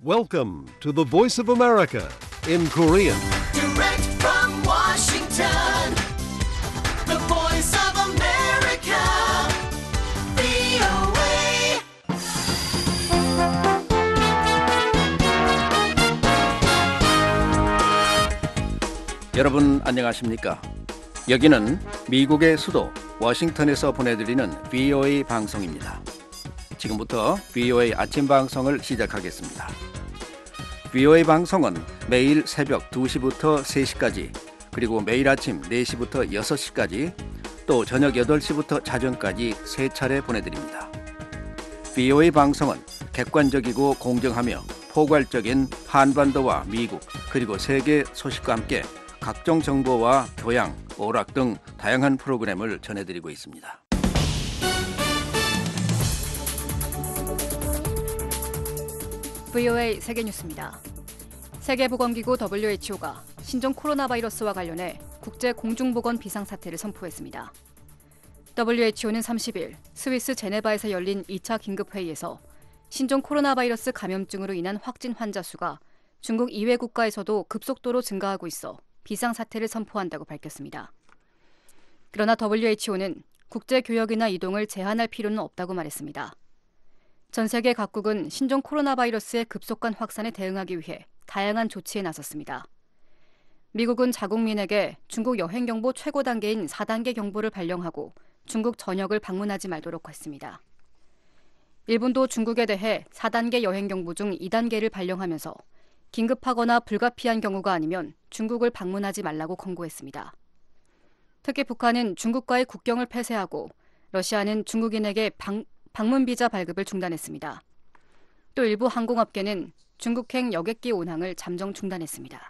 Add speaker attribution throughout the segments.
Speaker 1: Welcome to the Voice of America in Korean.
Speaker 2: Direct from Washington, the voice of America, VOA.
Speaker 3: 여러분 안녕하십니까? 여기는 미국의 수도 워싱턴에서 보내드리는 VOA 방송입니다. 지금부터 VOA 아침 방송을 시작하겠습니다. VOA 방송은 매일 새벽 2시부터 3시까지, 그리고 매일 아침 4시부터 6시까지, 또 저녁 8시부터 자정까지 3차례 보내드립니다. VOA 방송은 객관적이고 공정하며 포괄적인 한반도와 미국 그리고 세계 소식과 함께 각종 정보와 교양, 오락 등 다양한 프로그램을 전해드리고 있습니다.
Speaker 4: VOA 세계뉴스입니다. 세계보건기구 WHO가 신종 코로나 바이러스와 관련해 국제 공중보건 비상사태를 선포했습니다. WHO는 30일 스위스 제네바에서 열린 2차 긴급회의에서 신종 코로나 바이러스 감염증으로 인한 확진 환자 수가 중국 이외 국가에서도 급속도로 증가하고 있어 비상사태를 선포한다고 밝혔습니다. 그러나 WHO는 국제교역이나 이동을 제한할 필요는 없다고 말했습니다. 전 세계 각국은 신종 코로나 바이러스의 급속한 확산에 대응하기 위해 다양한 조치에 나섰습니다. 미국은 자국민에게 중국 여행경보 최고 단계인 4단계 경보를 발령하고 중국 전역을 방문하지 말도록 했습니다. 일본도 중국에 대해 4단계 여행경보 중 2단계를 발령하면서 긴급하거나 불가피한 경우가 아니면 중국을 방문하지 말라고 권고했습니다. 특히 북한은 중국과의 국경을 폐쇄하고 러시아는 중국인에게 방문 비자 발급을 중단했습니다. 또 일부 항공업계는 중국행 여객기 운항을 잠정 중단했습니다.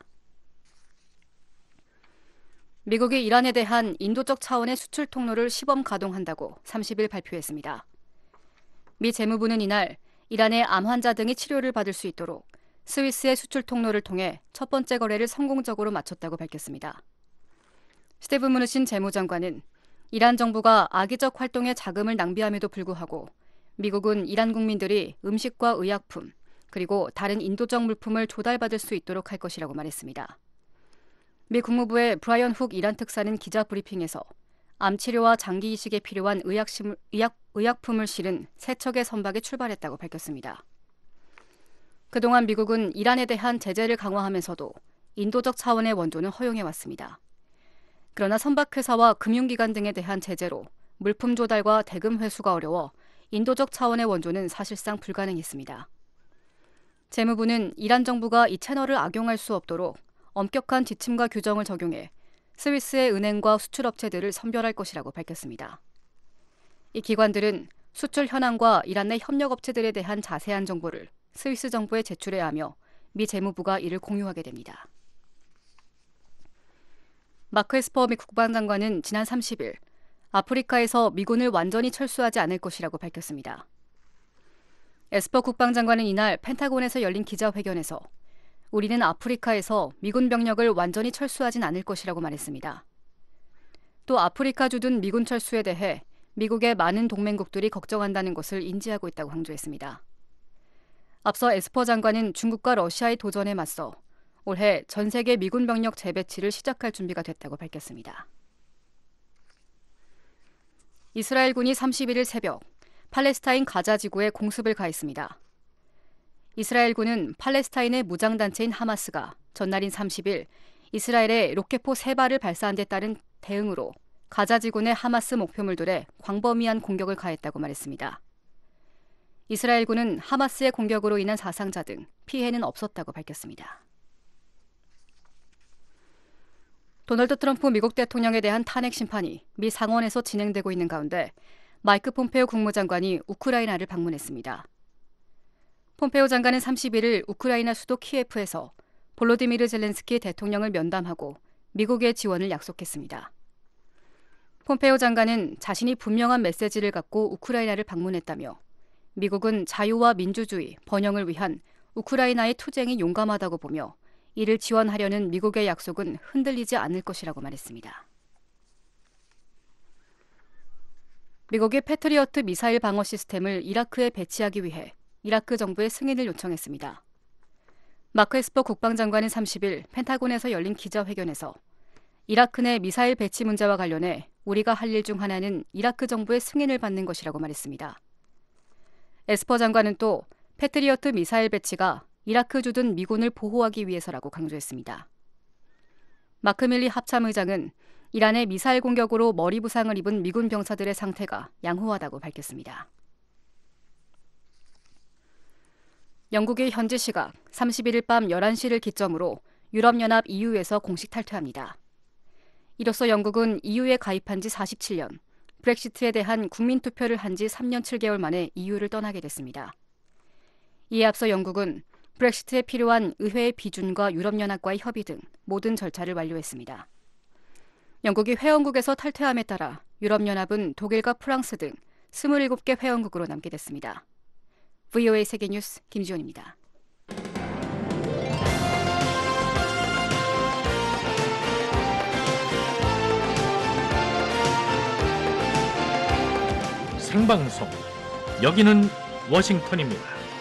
Speaker 4: 미국이 이란에 대한 인도적 차원의 수출 통로를 시범 가동한다고 30일 발표했습니다. 미 재무부는 이날 이란의 암 환자 등이 치료를 받을 수 있도록 스위스의 수출 통로를 통해 첫 번째 거래를 성공적으로 마쳤다고 밝혔습니다. 스티브 무누신 재무장관은 이란 정부가 악의적 활동에 자금을 낭비함에도 불구하고 미국은 이란 국민들이 음식과 의약품 그리고 다른 인도적 물품을 조달받을 수 있도록 할 것이라고 말했습니다. 미 국무부의 브라이언 훅 이란 특사는 기자 브리핑에서 암 치료와 장기 이식에 필요한 의약품을 실은 세 척의 선박이 출발했다고 밝혔습니다. 그동안 미국은 이란에 대한 제재를 강화하면서도 인도적 차원의 원조는 허용해왔습니다. 그러나 선박회사와 금융기관 등에 대한 제재로 물품 조달과 대금 회수가 어려워 인도적 차원의 원조는 사실상 불가능했습니다. 재무부는 이란 정부가 이 채널을 악용할 수 없도록 엄격한 지침과 규정을 적용해 스위스의 은행과 수출업체들을 선별할 것이라고 밝혔습니다. 이 기관들은 수출 현황과 이란 내 협력업체들에 대한 자세한 정보를 스위스 정부에 제출해야 하며 미 재무부가 이를 공유하게 됩니다. 마크 에스퍼 미 국방장관은 지난 30일 아프리카에서 미군을 완전히 철수하지 않을 것이라고 밝혔습니다. 에스퍼 국방장관은 이날 펜타곤에서 열린 기자회견에서 우리는 아프리카에서 미군 병력을 완전히 철수하진 않을 것이라고 말했습니다. 또 아프리카 주둔 미군 철수에 대해 미국의 많은 동맹국들이 걱정한다는 것을 인지하고 있다고 강조했습니다. 앞서 에스퍼 장관은 중국과 러시아의 도전에 맞서 올해 전 세계 미군 병력 재배치를 시작할 준비가 됐다고 밝혔습니다. 이스라엘군이 31일 새벽 팔레스타인 가자 지구에 공습을 가했습니다. 이스라엘군은 팔레스타인의 무장단체인 하마스가 전날인 30일 이스라엘에 로켓포 3발을 발사한 데 따른 대응으로 가자 지구 내 하마스 목표물들에 광범위한 공격을 가했다고 말했습니다. 이스라엘군은 하마스의 공격으로 인한 사상자 등 피해는 없었다고 밝혔습니다. 도널드 트럼프 미국 대통령에 대한 탄핵 심판이 미 상원에서 진행되고 있는 가운데 마이크 폼페오 국무장관이 우크라이나를 방문했습니다. 폼페오 장관은 31일 우크라이나 수도 키예프에서 볼로디미르 젤렌스키 대통령을 면담하고 미국의 지원을 약속했습니다. 폼페오 장관은 자신이 분명한 메시지를 갖고 우크라이나를 방문했다며 미국은 자유와 민주주의, 번영을 위한 우크라이나의 투쟁이 용감하다고 보며 이를 지원하려는 미국의 약속은 흔들리지 않을 것이라고 말했습니다. 미국이 패트리어트 미사일 방어 시스템을 이라크에 배치하기 위해 이라크 정부의 승인을 요청했습니다. 마크 에스퍼 국방장관은 30일 펜타곤에서 열린 기자회견에서 이라크 내 미사일 배치 문제와 관련해 우리가 할 일 중 하나는 이라크 정부의 승인을 받는 것이라고 말했습니다. 에스퍼 장관은 또 패트리어트 미사일 배치가 이라크 주둔 미군을 보호하기 위해서라고 강조했습니다. 마크 밀리 합참의장은 이란의 미사일 공격으로 머리 부상을 입은 미군 병사들의 상태가 양호하다고 밝혔습니다. 영국의 현지 시각 31일 밤 11시를 기점으로 유럽연합 EU에서 공식 탈퇴합니다. 이로써 영국은 EU에 가입한 지 47년, 브렉시트에 대한 국민투표를 한 지 3년 7개월 만에 EU를 떠나게 됐습니다. 이에 앞서 영국은 브렉시트에 필요한 의회의 비준과 유럽연합과의 협의 등 모든 절차를 완료했습니다. 영국이 회원국에서 탈퇴함에 따라 유럽연합은 독일과 프랑스 등 27개 회원국으로 남게 됐습니다. VOA 세계뉴스 김지원입니다.
Speaker 5: 생방송 여기는 워싱턴입니다.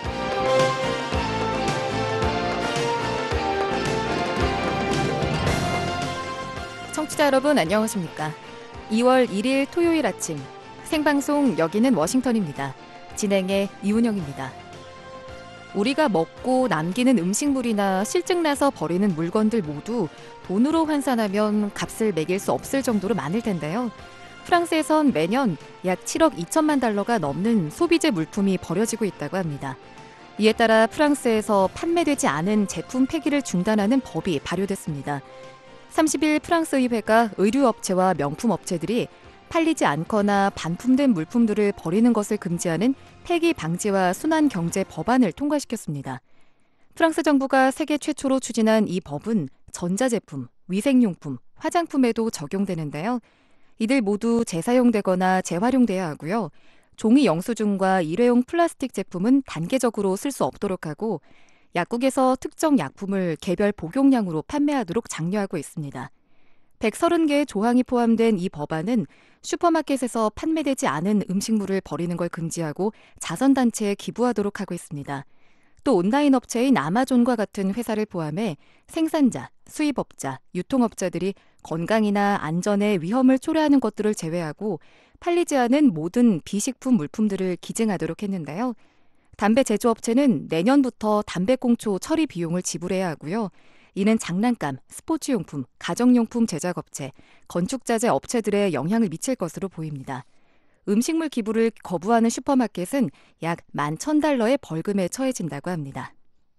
Speaker 6: 청취자 여러분 안녕하십니까? 2월 1일 토요일 아침 생방송 여기는 워싱턴입니다. 진행의 이운영입니다. 우리가 먹고 남기는 음식물이나 실증나서 버리는 물건들 모두 돈으로 환산하면 값을 매길 수 없을 정도로 많을 텐데요. 프랑스에선 매년 약 7억 2천만 달러가 넘는 소비재 물품이 버려지고 있다고 합니다. 이에 따라 프랑스에서 판매되지 않은 제품 폐기를 중단하는 법이 발효됐습니다. 30일 프랑스 의회가 의류업체와 명품업체들이 팔리지 않거나 반품된 물품들을 버리는 것을 금지하는 폐기 방지와 순환 경제 법안을 통과시켰습니다. 프랑스 정부가 세계 최초로 추진한 이 법은 전자제품, 위생용품, 화장품에도 적용되는데요. 이들 모두 재사용되거나 재활용돼야 하고요. 종이 영수증과 일회용 플라스틱 제품은 단계적으로 쓸 수 없도록 하고 약국에서 특정 약품을 개별 복용량으로 판매하도록 장려하고 있습니다. 130개의 조항이 포함된 이 법안은 슈퍼마켓에서 판매되지 않은 음식물을 버리는 걸 금지하고 자선단체에 기부하도록 하고 있습니다. 또 온라인 업체인 아마존과 같은 회사를 포함해 생산자, 수입업자, 유통업자들이 건강이나 안전에 위험을 초래하는 것들을 제외하고 팔리지 않은 모든 비식품 물품들을 기증하도록 했는데요. 담배 제조업체는 내년부터 담배꽁초 처리 비용을 지불해야 하고요. 이는 장난감, 스포츠용품, 가정용품 제작업체, 건축자재 업체들에 영향을 미칠 것으로 보입니다. 음식물 기부를 거부하는 슈퍼마켓은 약 11,000달러의 벌금에 처해진다고 합니다.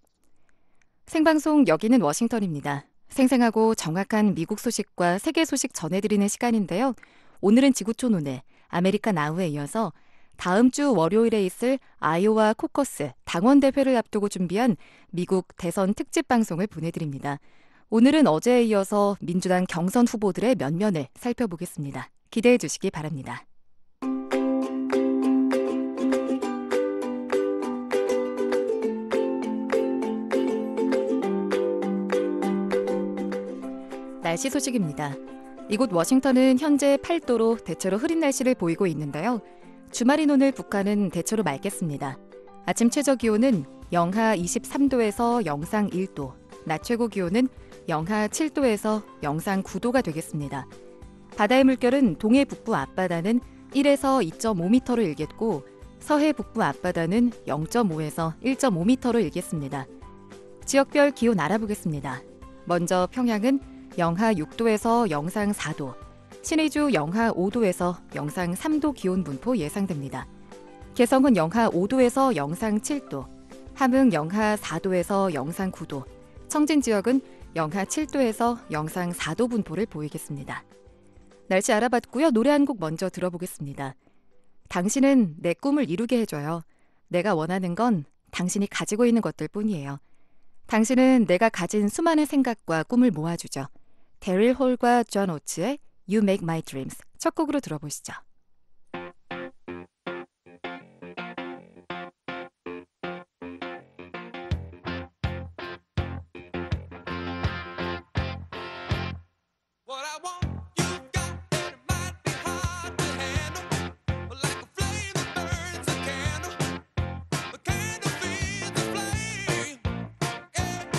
Speaker 6: 생방송 여기는 워싱턴입니다. 생생하고 정확한 미국 소식과 세계 소식 전해드리는 시간인데요. 오늘은 지구촌 오늘, 아메리카 나우에 이어서 다음 주 월요일에 있을 아이오와 코커스 당원대회를 앞두고 준비한 미국 대선 특집 방송을 보내드립니다. 오늘은 어제에 이어서 민주당 경선 후보들의 면면을 살펴보겠습니다. 기대해 주시기 바랍니다. 날씨 소식입니다. 이곳 워싱턴은 현재 8도로 대체로 흐린 날씨를 보이고 있는데요. 주말인 오늘 북한은 대체로 맑겠습니다. 아침 최저 기온은 영하 23도에서 영상 1도, 낮 최고 기온은 영하 7도에서 영상 9도가 되겠습니다. 바다의 물결은 동해 북부 앞바다는 1에서 2.5m로 일겠고 서해 북부 앞바다는 0.5에서 1.5m로 일겠습니다. 지역별 기온 알아보겠습니다. 먼저 평양은 영하 6도에서 영상 4도, 신의주 영하 5도에서 영상 3도 기온 분포 예상됩니다. 개성은 영하 5도에서 영상 7도, 함흥 영하 4도에서 영상 9도, 청진 지역은 영하 7도에서 영상 4도 분포를 보이겠습니다. 날씨 알아봤고요. 노래 한 곡 먼저 들어보겠습니다. 당신은 내 꿈을 이루게 해줘요. 내가 원하는 건 당신이 가지고 있는 것들 뿐이에요. 당신은 내가 가진 수많은 생각과 꿈을 모아주죠. 데릴 홀과 존 오츠의 You Make My Dreams 첫 곡으로 들어보시죠.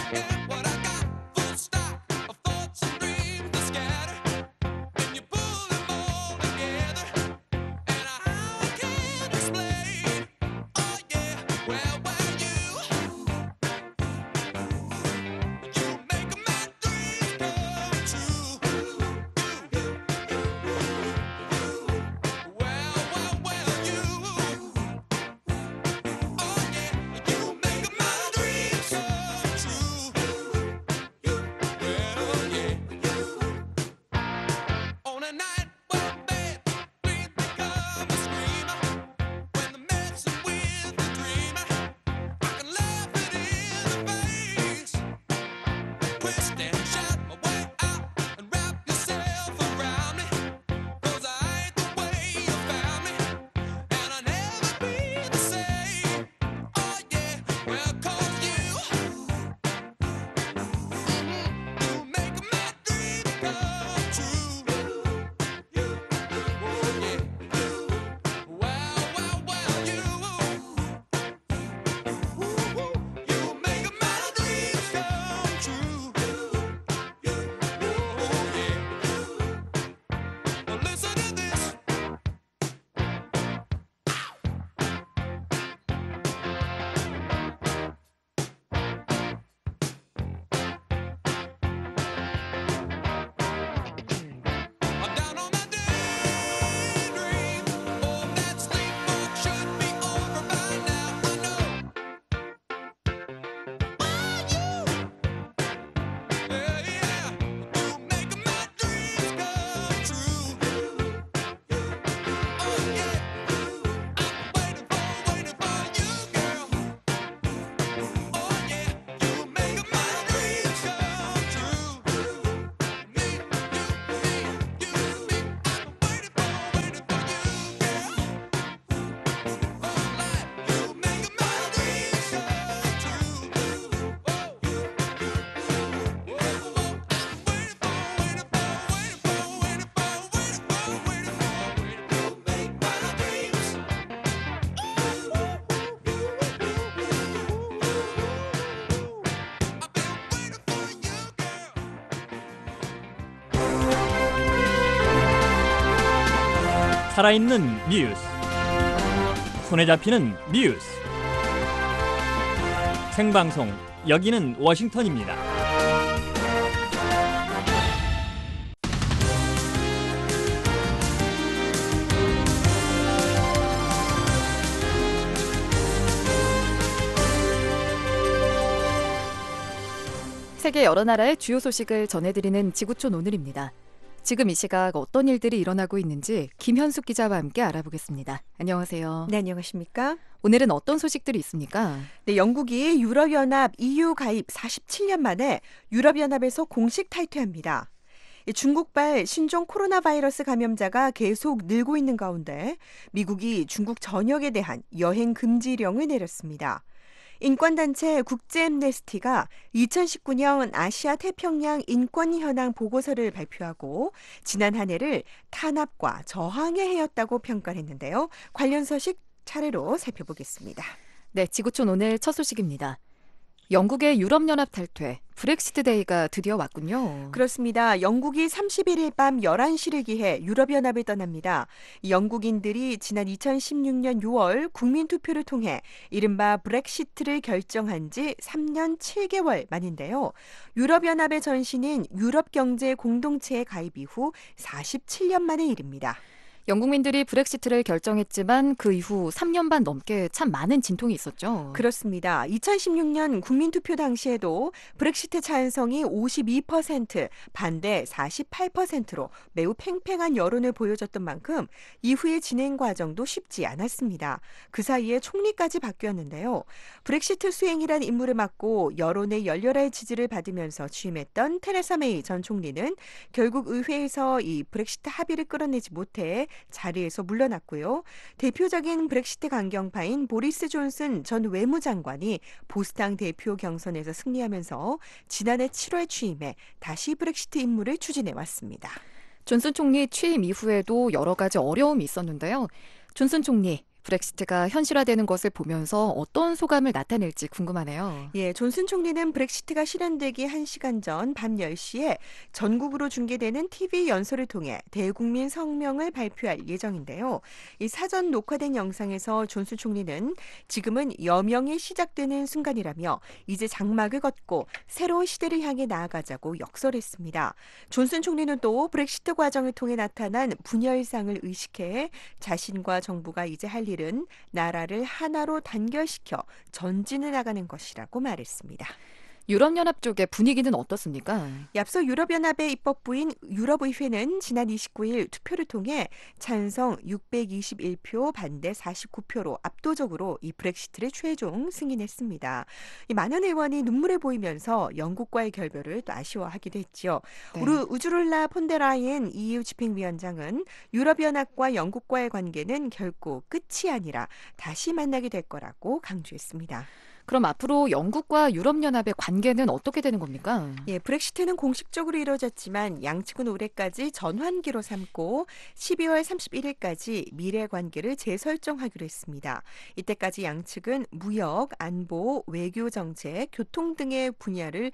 Speaker 5: 살아있는 뉴스, 손에 잡히는 뉴스, 생방송 여기는 워싱턴입니다.
Speaker 6: 세계 여러 나라의 주요 소식을 전해드리는 지구촌 오늘입니다. 지금 이 시각 어떤 일들이 일어나고 있는지 김현숙 기자와 함께 알아보겠습니다. 안녕하세요.
Speaker 7: 네, 안녕하십니까?
Speaker 6: 오늘은 어떤 소식들이 있습니까?
Speaker 7: 네, 영국이 유럽연합 EU 가입 47년 만에 유럽연합에서 공식 탈퇴합니다. 중국발 신종 코로나 바이러스 감염자가 계속 늘고 있는 가운데 미국이 중국 전역에 대한 여행 금지령을 내렸습니다. 인권단체 국제앰네스티가 2019년 아시아 태평양 인권 현황 보고서를 발표하고 지난 한 해를 탄압과 저항의 해였다고 평가를 했는데요. 관련 소식 차례로 살펴보겠습니다.
Speaker 6: 네, 지구촌 오늘 첫 소식입니다. 영국의 유럽연합 탈퇴, 브렉시트 데이가 드디어 왔군요.
Speaker 7: 그렇습니다. 영국이 31일 밤 11시를 기해 유럽연합을 떠납니다. 영국인들이 지난 2016년 6월 국민투표를 통해 이른바 브렉시트를 결정한 지 3년 7개월 만인데요. 유럽연합의 전신인 유럽경제공동체에 가입 이후 47년 만의 일입니다.
Speaker 6: 영국민들이 브렉시트를 결정했지만 그 이후 3년 반 넘게 참 많은 진통이 있었죠.
Speaker 7: 그렇습니다. 2016년 국민투표 당시에도 브렉시트 찬성이 52%, 반대 48%로 매우 팽팽한 여론을 보여줬던 만큼 이후의 진행 과정도 쉽지 않았습니다. 그 사이에 총리까지 바뀌었는데요. 브렉시트 수행이란 임무를 맡고 여론의 열렬한 지지를 받으면서 취임했던 테레사 메이 전 총리는 결국 의회에서 이 브렉시트 합의를 끌어내지 못해 자리에서 물러났고요. 대표적인 브렉시트 강경파인 보리스 존슨 전 외무장관이 보스당 대표 경선에서 승리하면서 지난해 7월 취임해 다시 브렉시트 임무를 추진해 왔습니다.
Speaker 6: 존슨 총리 취임 이후에도 여러 가지 어려움이 있었는데요. 존슨 총리, 브렉시트가 현실화되는 것을 보면서 어떤 소감을 나타낼지 궁금하네요.
Speaker 7: 예, 존슨 총리는 브렉시트가 실현되기 1시간 전 밤 10시에 전국으로 중계되는 TV 연설을 통해 대국민 성명을 발표할 예정인데요. 이 사전 녹화된 영상에서 존슨 총리는 지금은 여명이 시작되는 순간이라며 이제 장막을 걷고 새로운 시대를 향해 나아가자고 역설했습니다. 존슨 총리는 또 브렉시트 과정을 통해 나타난 분열상을 의식해 자신과 정부가 이제 할 일은 나라를 하나로 단결시켜 전진해 나가는 것이라고 말했습니다.
Speaker 6: 유럽연합 쪽의 분위기는 어떻습니까?
Speaker 7: 앞서 유럽연합의 입법부인 유럽의회는 지난 29일 투표를 통해 찬성 621표, 반대 49표로 압도적으로 이 브렉시트를 최종 승인했습니다. 이 많은 의원이 눈물을 보이면서 영국과의 결별을 또 아쉬워하기도 했죠.
Speaker 6: 네.
Speaker 7: 우주룰라 폰데라이엔 EU 집행위원장은 유럽연합과 영국과의 관계는 결코 끝이 아니라 다시 만나게 될 거라고 강조했습니다.
Speaker 6: 그럼 앞으로 영국과 유럽연합의 관계는 어떻게 되는 겁니까?
Speaker 7: 예, 브렉시트는 공식적으로 이루어졌지만 양측은 올해까지 전환기로 삼고 12월 31일까지 미래 관계를 재설정하기로 했습니다. 이때까지 양측은 무역, 안보, 외교 정책, 교통 등의 분야를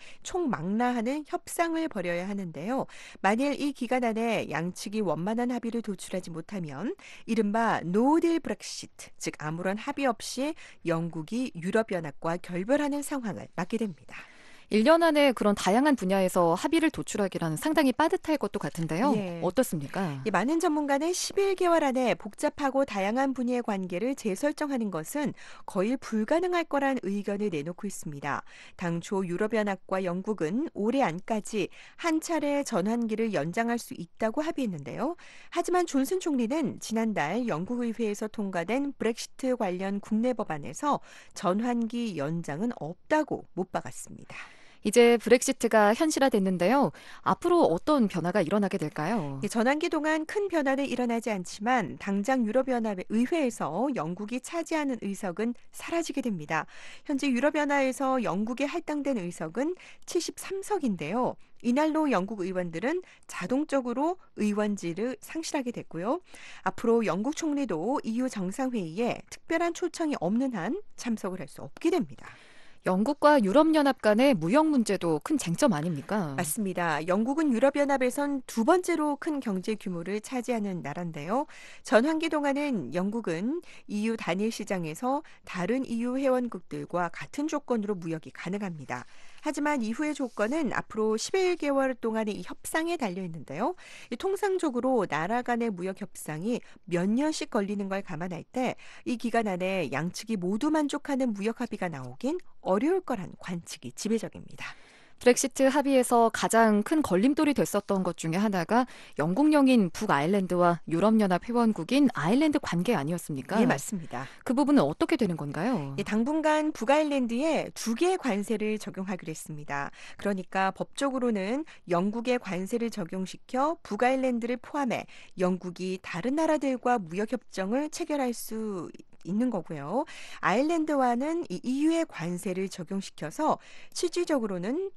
Speaker 7: 총망라하는 협상을 벌여야 하는데요. 만일 이 기간 안에 양측이 원만한 합의를 도출하지 못하면 이른바 노딜 브렉시트, 즉 아무런 합의 없이 영국이 유럽연합과 결별하는 상황을 맞게 됩니다.
Speaker 6: 1년 안에 그런 다양한 분야에서 합의를 도출하기란 상당히 빠듯할 것도 같은데요.
Speaker 7: 예.
Speaker 6: 어떻습니까?
Speaker 7: 이 많은 전문가는 11개월 안에 복잡하고 다양한 분야의 관계를 재설정하는 것은 거의 불가능할 거란 의견을 내놓고 있습니다. 당초 유럽연합과 영국은 올해 안까지 한 차례 전환기를 연장할 수 있다고 합의했는데요. 하지만 존슨 총리는 지난달 영국 의회에서 통과된 브렉시트 관련 국내 법안에서 전환기 연장은 없다고 못 박았습니다.
Speaker 6: 이제 브렉시트가 현실화됐는데요. 앞으로 어떤 변화가 일어나게 될까요?
Speaker 7: 전환기 동안 큰 변화는 일어나지 않지만 당장 유럽연합의 의회에서 영국이 차지하는 의석은 사라지게 됩니다. 현재 유럽연합에서 영국에 할당된 의석은 73석인데요. 이날로 영국 의원들은 자동적으로 의원직을 상실하게 됐고요. 앞으로 영국 총리도 EU 정상회의에 특별한 초청이 없는 한 참석을 할 수 없게 됩니다.
Speaker 6: 영국과 유럽연합 간의 무역 문제도 큰 쟁점 아닙니까?
Speaker 7: 맞습니다. 영국은 유럽연합에선 두 번째로 큰 경제 규모를 차지하는 나라인데요. 전환기 동안은 영국은 EU 단일 시장에서 다른 EU 회원국들과 같은 조건으로 무역이 가능합니다. 하지만 이후의 조건은 앞으로 11개월 동안의 이 협상에 달려 있는데요. 통상적으로 나라 간의 무역 협상이 몇 년씩 걸리는 걸 감안할 때 이 기간 안에 양측이 모두 만족하는 무역 합의가 나오긴 어려울 거란 관측이 지배적입니다.
Speaker 6: 브렉시트 합의에서 가장 큰 걸림돌이 됐었던 것 중에 하나가 영국령인 북아일랜드와 유럽연합 회원국인 아일랜드 관계 아니었습니까?
Speaker 7: 예, 맞습니다.
Speaker 6: 그 부분은 어떻게 되는 건가요?
Speaker 7: 예, 당분간 북아일랜드에 2개의 관세를 적용하기로 했습니다. 그러니까 법적으로는 영국의 관세를 적용시켜 북아일랜드를 포함해 영국이 다른 나라들과 무역협정을 체결할 수 있는 거고요. 아일랜드와는 이 EU의 관세를 적용시켜서 실질적으로는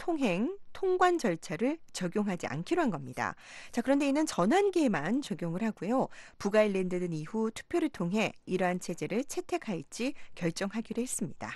Speaker 7: 통관 절차를 적용하지 않기로 한 겁니다. 자, 그런데 이는 전환기에만 적용을 하고요. 북아일랜드는 이후 투표를 통해 이러한 체제를 채택할지 결정하기로 했습니다.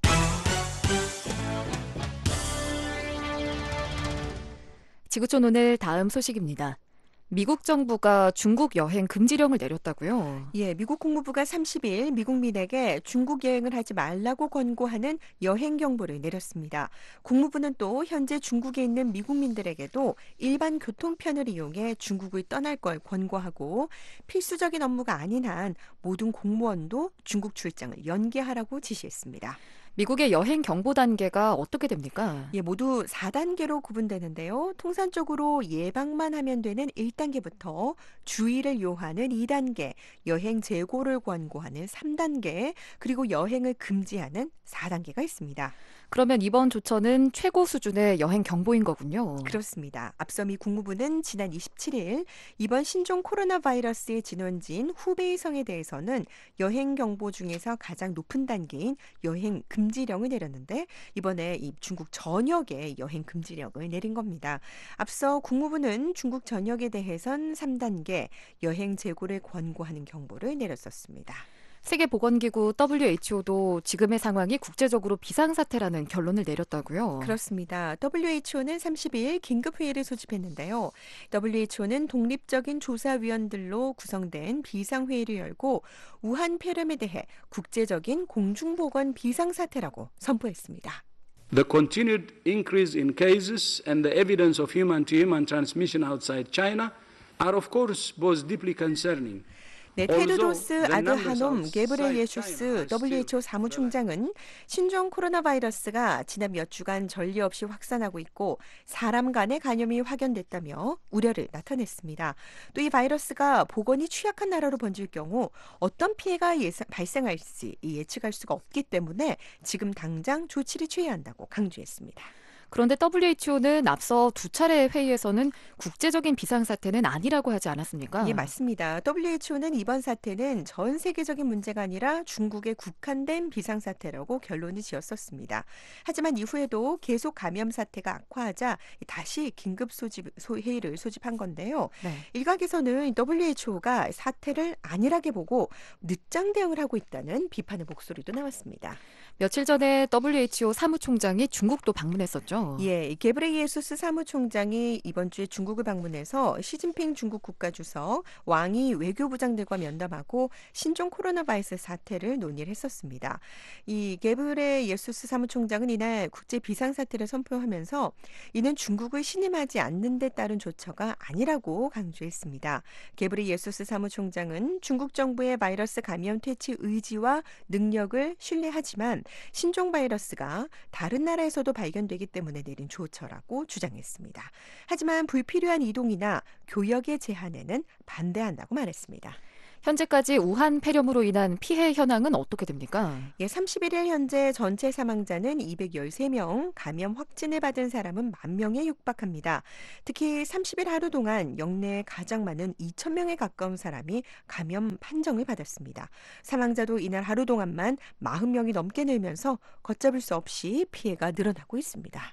Speaker 6: 지구촌 오늘 다음 소식입니다. 미국 정부가 중국 여행 금지령을 내렸다고요?
Speaker 7: 예, 미국 국무부가 30일 미국민에게 중국 여행을 하지 말라고 권고하는 여행 경보를 내렸습니다. 국무부는 또 현재 중국에 있는 미국민들에게도 일반 교통편을 이용해 중국을 떠날 걸 권고하고 필수적인 업무가 아닌 한 모든 공무원도 중국 출장을 연기하라고 지시했습니다.
Speaker 6: 미국의 여행 경보 단계가 어떻게 됩니까?
Speaker 7: 예, 모두 4단계로 구분되는데요. 통상적으로 예방만 하면 되는 1단계부터 주의를 요하는 2단계, 여행 재고를 권고하는 3단계, 그리고 여행을 금지하는 4단계가 있습니다.
Speaker 6: 그러면 이번 조처는 최고 수준의 여행 경보인 거군요.
Speaker 7: 그렇습니다. 앞서 미 국무부는 지난 27일 이번 신종 코로나 바이러스의 진원지인 후베이성에 대해서는 여행 경보 중에서 가장 높은 단계인 여행 금지령을 내렸는데 이번에 이 중국 전역에 여행 금지령을 내린 겁니다. 앞서 국무부는 중국 전역에 대해선 3단계 여행 재고를 권고하는 경보를 내렸었습니다.
Speaker 6: 세계보건기구 WHO도 지금의 상황이 국제적으로 비상사태라는 결론을 내렸다고요.
Speaker 7: 그렇습니다. WHO는 30일 긴급회의를 소집했는데요. WHO는 독립적인 조사위원들로 구성된 비상회의를 열고 우한 폐렴에 대해 국제적인 공중보건 비상사태라고 선포했습니다.
Speaker 8: The continued increase in cases and the evidence of human-to-human transmission outside China are of course both deeply concerning.
Speaker 7: 네, 테드로스 아드하놈 게브레예수스 WHO 사무총장은 신종 코로나 바이러스가 지난 몇 주간 전례 없이 확산하고 있고 사람 간의 감염이 확연됐다며 우려를 나타냈습니다. 또 이 바이러스가 보건이 취약한 나라로 번질 경우 어떤 피해가 발생할지 예측할 수가 없기 때문에 지금 당장 조치를 취해야 한다고 강조했습니다.
Speaker 6: 그런데 WHO는 앞서 두 차례 회의에서는 국제적인 비상사태는 아니라고 하지 않았습니까?
Speaker 7: 예, 맞습니다. WHO는 이번 사태는 전 세계적인 문제가 아니라 중국에 국한된 비상사태라고 결론을 지었었습니다. 하지만 이후에도 계속 감염 사태가 악화하자 다시 긴급 회의를 소집한 건데요.
Speaker 6: 네.
Speaker 7: 일각에서는 WHO가 사태를 안일하게 보고 늦장 대응을 하고 있다는 비판의 목소리도 나왔습니다.
Speaker 6: 며칠 전에 WHO 사무총장이 중국도 방문했었죠.
Speaker 7: 예, 게브레예수스 사무총장이 이번 주에 중국을 방문해서 시진핑 중국 국가주석, 왕이 외교부장들과 면담하고 신종 코로나 바이러스 사태를 논의를 했었습니다. 이 게브레예수스 사무총장은 이날 국제 비상사태를 선포하면서 이는 중국을 신임하지 않는 데 따른 조처가 아니라고 강조했습니다. 게브레예수스 사무총장은 중국 정부의 바이러스 감염 퇴치 의지와 능력을 신뢰하지만 신종 바이러스가 다른 나라에서도 발견되기 때문에 내린 조처라고 주장했습니다. 하지만 불필요한 이동이나 교역의 제한에는 반대한다고 말했습니다.
Speaker 6: 현재까지 우한 폐렴으로 인한 피해 현황은 어떻게 됩니까?
Speaker 7: 예, 31일 현재 전체 사망자는 213명, 감염 확진을 받은 사람은 10,000명에 육박합니다. 특히 30일 하루 동안 역내 가장 많은 2,000명에 가까운 사람이 감염 판정을 받았습니다. 사망자도 이날 하루 동안만 40명이 넘게 늘면서 걷잡을 수 없이 피해가 늘어나고 있습니다.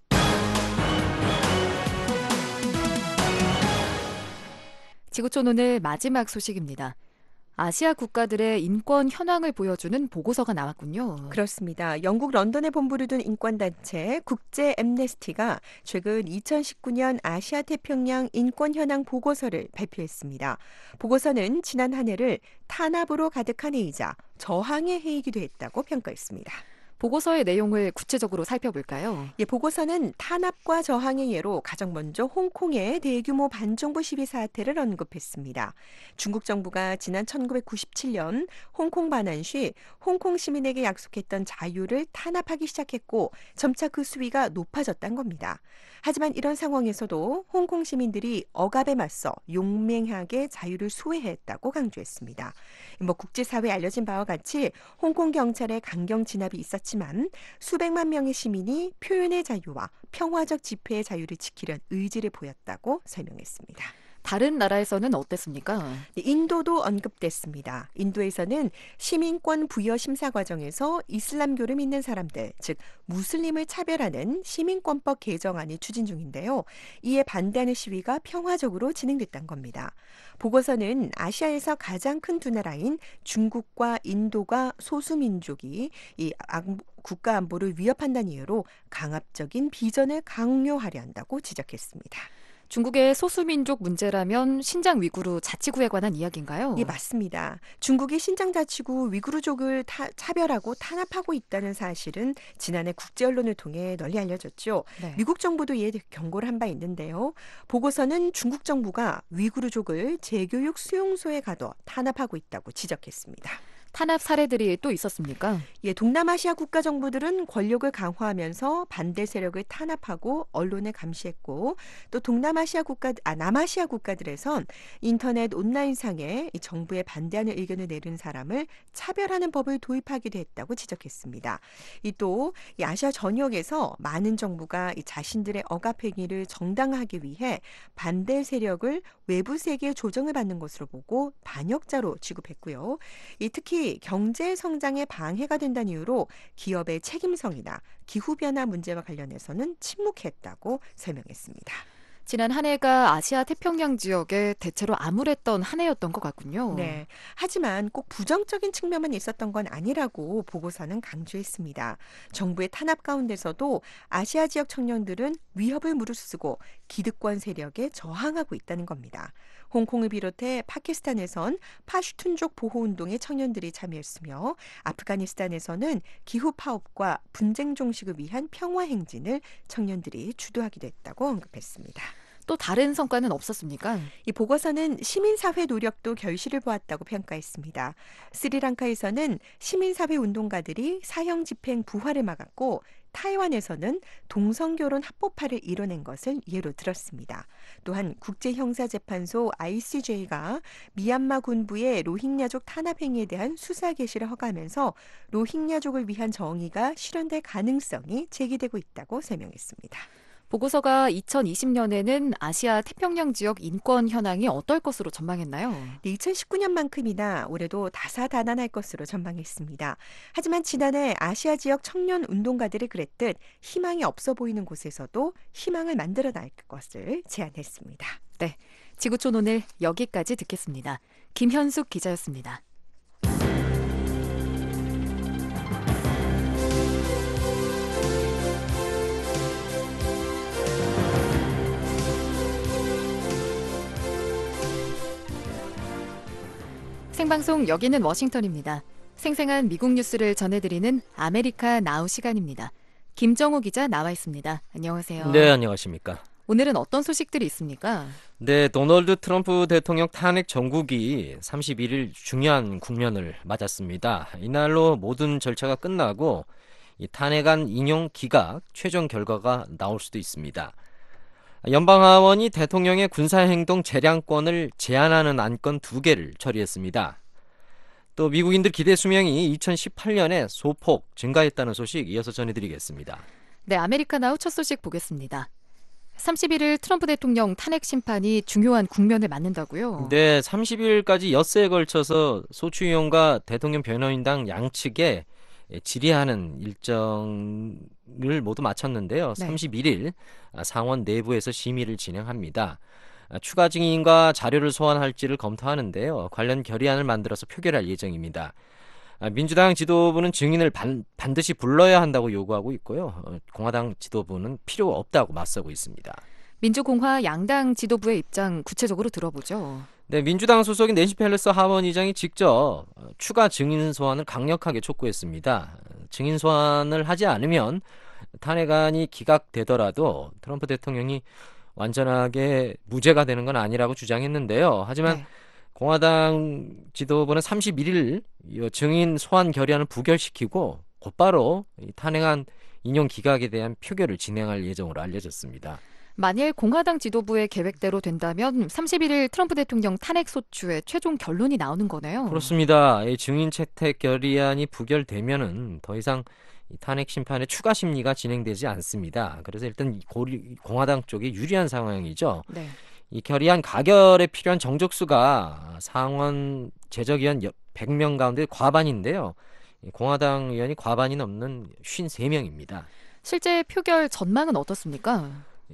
Speaker 6: 지구촌 오늘 마지막 소식입니다. 아시아 국가들의 인권 현황을 보여주는 보고서가 나왔군요.
Speaker 7: 그렇습니다. 영국 런던에 본부를 둔 인권단체 국제 앰네스티가 최근 2019년 아시아 태평양 인권 현황 보고서를 발표했습니다. 보고서는 지난 한 해를 탄압으로 가득한 해이자 저항의 해이기도 했다고 평가했습니다.
Speaker 6: 보고서의 내용을 구체적으로 살펴볼까요?
Speaker 7: 예, 보고서는 탄압과 저항의 예로 가장 먼저 홍콩의 대규모 반정부 시위 사태를 언급했습니다. 중국 정부가 지난 1997년 홍콩 반환 시 홍콩 시민에게 약속했던 자유를 탄압하기 시작했고 점차 그 수위가 높아졌다는 겁니다. 하지만 이런 상황에서도 홍콩 시민들이 억압에 맞서 용맹하게 자유를 수호했다고 강조했습니다. 국제사회에 알려진 바와 같이 홍콩 경찰의 강경 진압이 있었지만 수백만 명의 시민이 표현의 자유와 평화적 집회의 자유를 지키려는 의지를 보였다고 설명했습니다.
Speaker 6: 다른 나라에서는 어땠습니까?
Speaker 7: 인도도 언급됐습니다. 인도에서는 시민권 부여 심사 과정에서 이슬람교를 믿는 사람들, 즉 무슬림을 차별하는 시민권법 개정안이 추진 중인데요. 이에 반대하는 시위가 평화적으로 진행됐다는 겁니다. 보고서는 아시아에서 가장 큰 두 나라인 중국과 인도가 소수민족이 이 국가 안보를 위협한다는 이유로 강압적인 비전을 강요하려 한다고 지적했습니다.
Speaker 6: 중국의 소수민족 문제라면 신장 위구르 자치구에 관한 이야기인가요?
Speaker 7: 예, 맞습니다. 중국이 신장 자치구 위구르족을 차별하고 탄압하고 있다는 사실은 지난해 국제 언론을 통해 널리 알려졌죠.
Speaker 6: 네.
Speaker 7: 미국 정부도 이에 경고를 한 바 있는데요. 보고서는 중국 정부가 위구르족을 재교육 수용소에 가둬 탄압하고 있다고 지적했습니다.
Speaker 6: 탄압 사례들이 또 있었습니까?
Speaker 7: 예, 동남아시아 국가 정부들은 권력을 강화하면서 반대 세력을 탄압하고 언론을 감시했고 또 남아시아 국가들에선 인터넷 온라인상에 이 정부에 반대하는 의견을 내는 사람을 차별하는 법을 도입하기도 했다고 지적했습니다. 또 이 아시아 전역에서 많은 정부가 이 자신들의 억압 행위를 정당화하기 위해 반대 세력을 외부 세계의 조정을 받는 것으로 보고 반역자로 취급했고요. 특히 경제 성장에 방해가 된다는 이유로 기업의 책임성이나 기후변화 문제와 관련해서는 침묵했다고 설명했습니다.
Speaker 6: 지난 한 해가 아시아 태평양 지역에 대체로 암울했던 한 해였던 것 같군요.
Speaker 7: 네. 하지만 꼭 부정적인 측면만 있었던 건 아니라고 보고서는 강조했습니다. 정부의 탄압 가운데서도 아시아 지역 청년들은 위협을 무릅쓰고 기득권 세력에 저항하고 있다는 겁니다. 홍콩을 비롯해 파키스탄에선 파슈툰족 보호운동에 청년들이 참여했으며 아프가니스탄에서는 기후 파업과 분쟁 종식을 위한 평화 행진을 청년들이 주도하기도 했다고 언급했습니다.
Speaker 6: 또 다른 성과는 없었습니까?
Speaker 7: 이 보고서는 시민사회 노력도 결실을 보았다고 평가했습니다. 스리랑카에서는 시민사회 운동가들이 사형 집행 부활을 막았고 타이완에서는 동성결혼 합법화를 이뤄낸 것을 예로 들었습니다. 또한 국제형사재판소 ICJ가 미얀마 군부의 로힝야족 탄압 행위에 대한 수사 개시를 허가하면서 로힝야족을 위한 정의가 실현될 가능성이 제기되고 있다고 설명했습니다.
Speaker 6: 보고서가 2020년에는 아시아 태평양 지역 인권 현황이 어떨 것으로 전망했나요?
Speaker 7: 2019년만큼이나 올해도 다사다난할 것으로 전망했습니다. 하지만 지난해 아시아 지역 청년 운동가들이 그랬듯 희망이 없어 보이는 곳에서도 희망을 만들어낼 것을 제안했습니다.
Speaker 6: 네, 지구촌 오늘 여기까지 듣겠습니다. 김현숙 기자였습니다. 생방송 여기는 워싱턴입니다. 생생한 미국 뉴스를 전해드리는 아메리카 나우 시간입니다. 김정우 기자 나와 있습니다. 안녕하세요.
Speaker 9: 네, 안녕하십니까.
Speaker 6: 오늘은 어떤 소식들이 있습니까?
Speaker 9: 네, 도널드 트럼프 대통령 탄핵 정국이 31일 중요한 국면을 맞았습니다. 이날로 모든 절차가 끝나고 이 탄핵안 인용 기각 최종 결과가 나올 수도 있습니다. 연방하원이 대통령의 군사행동 재량권을 제한하는 안건 2개를 처리했습니다. 또 미국인들 기대 수명이 2018년에 소폭 증가했다는 소식 이어서 전해드리겠습니다.
Speaker 6: 네, 아메리카 나우 첫 소식 보겠습니다. 31일 트럼프 대통령 탄핵 심판이 중요한 국면을 맞는다고요?
Speaker 9: 네, 30일까지 엿새에 걸쳐서 소추위원과 대통령 변호인당 양측에 질의하는 일정을 모두 마쳤는데요.
Speaker 6: 네.
Speaker 9: 31일 상원 내부에서 심의를 진행합니다. 추가 증인과 자료를 소환할지를 검토하는데요. 관련 결의안을 만들어서 표결할 예정입니다. 민주당 지도부는 증인을 반드시 불러야 한다고 요구하고 있고요. 공화당 지도부는 필요 없다고 맞서고 있습니다.
Speaker 6: 민주공화 양당 지도부의 입장 구체적으로 들어보죠.
Speaker 9: 네, 민주당 소속인 낸시 펠로시 하원 의장이 직접 추가 증인 소환을 강력하게 촉구했습니다. 증인 소환을 하지 않으면 탄핵안이 기각되더라도 트럼프 대통령이 완전하게 무죄가 되는 건 아니라고 주장했는데요. 하지만
Speaker 6: 네.
Speaker 9: 공화당 지도부는 31일 증인 소환 결의안을 부결시키고 곧바로 이 탄핵안 인용 기각에 대한 표결을 진행할 예정으로 알려졌습니다.
Speaker 6: 만일 공화당 지도부의 계획대로 된다면 31일 트럼프 대통령 탄핵 소추의 최종 결론이 나오는 거네요.
Speaker 9: 그렇습니다. 이 증인 채택 결의안이 부결되면은 더 이상 이 탄핵 심판의 추가 심리가 진행되지 않습니다. 그래서 일단 공화당 쪽이 유리한 상황이죠.
Speaker 6: 네.
Speaker 9: 이 결의안 가결에 필요한 정족수가 상원 제적위원 100명 가운데 과반인데요. 공화당 의원이 과반이 넘는 53명입니다.
Speaker 6: 실제 표결 전망은 어떻습니까?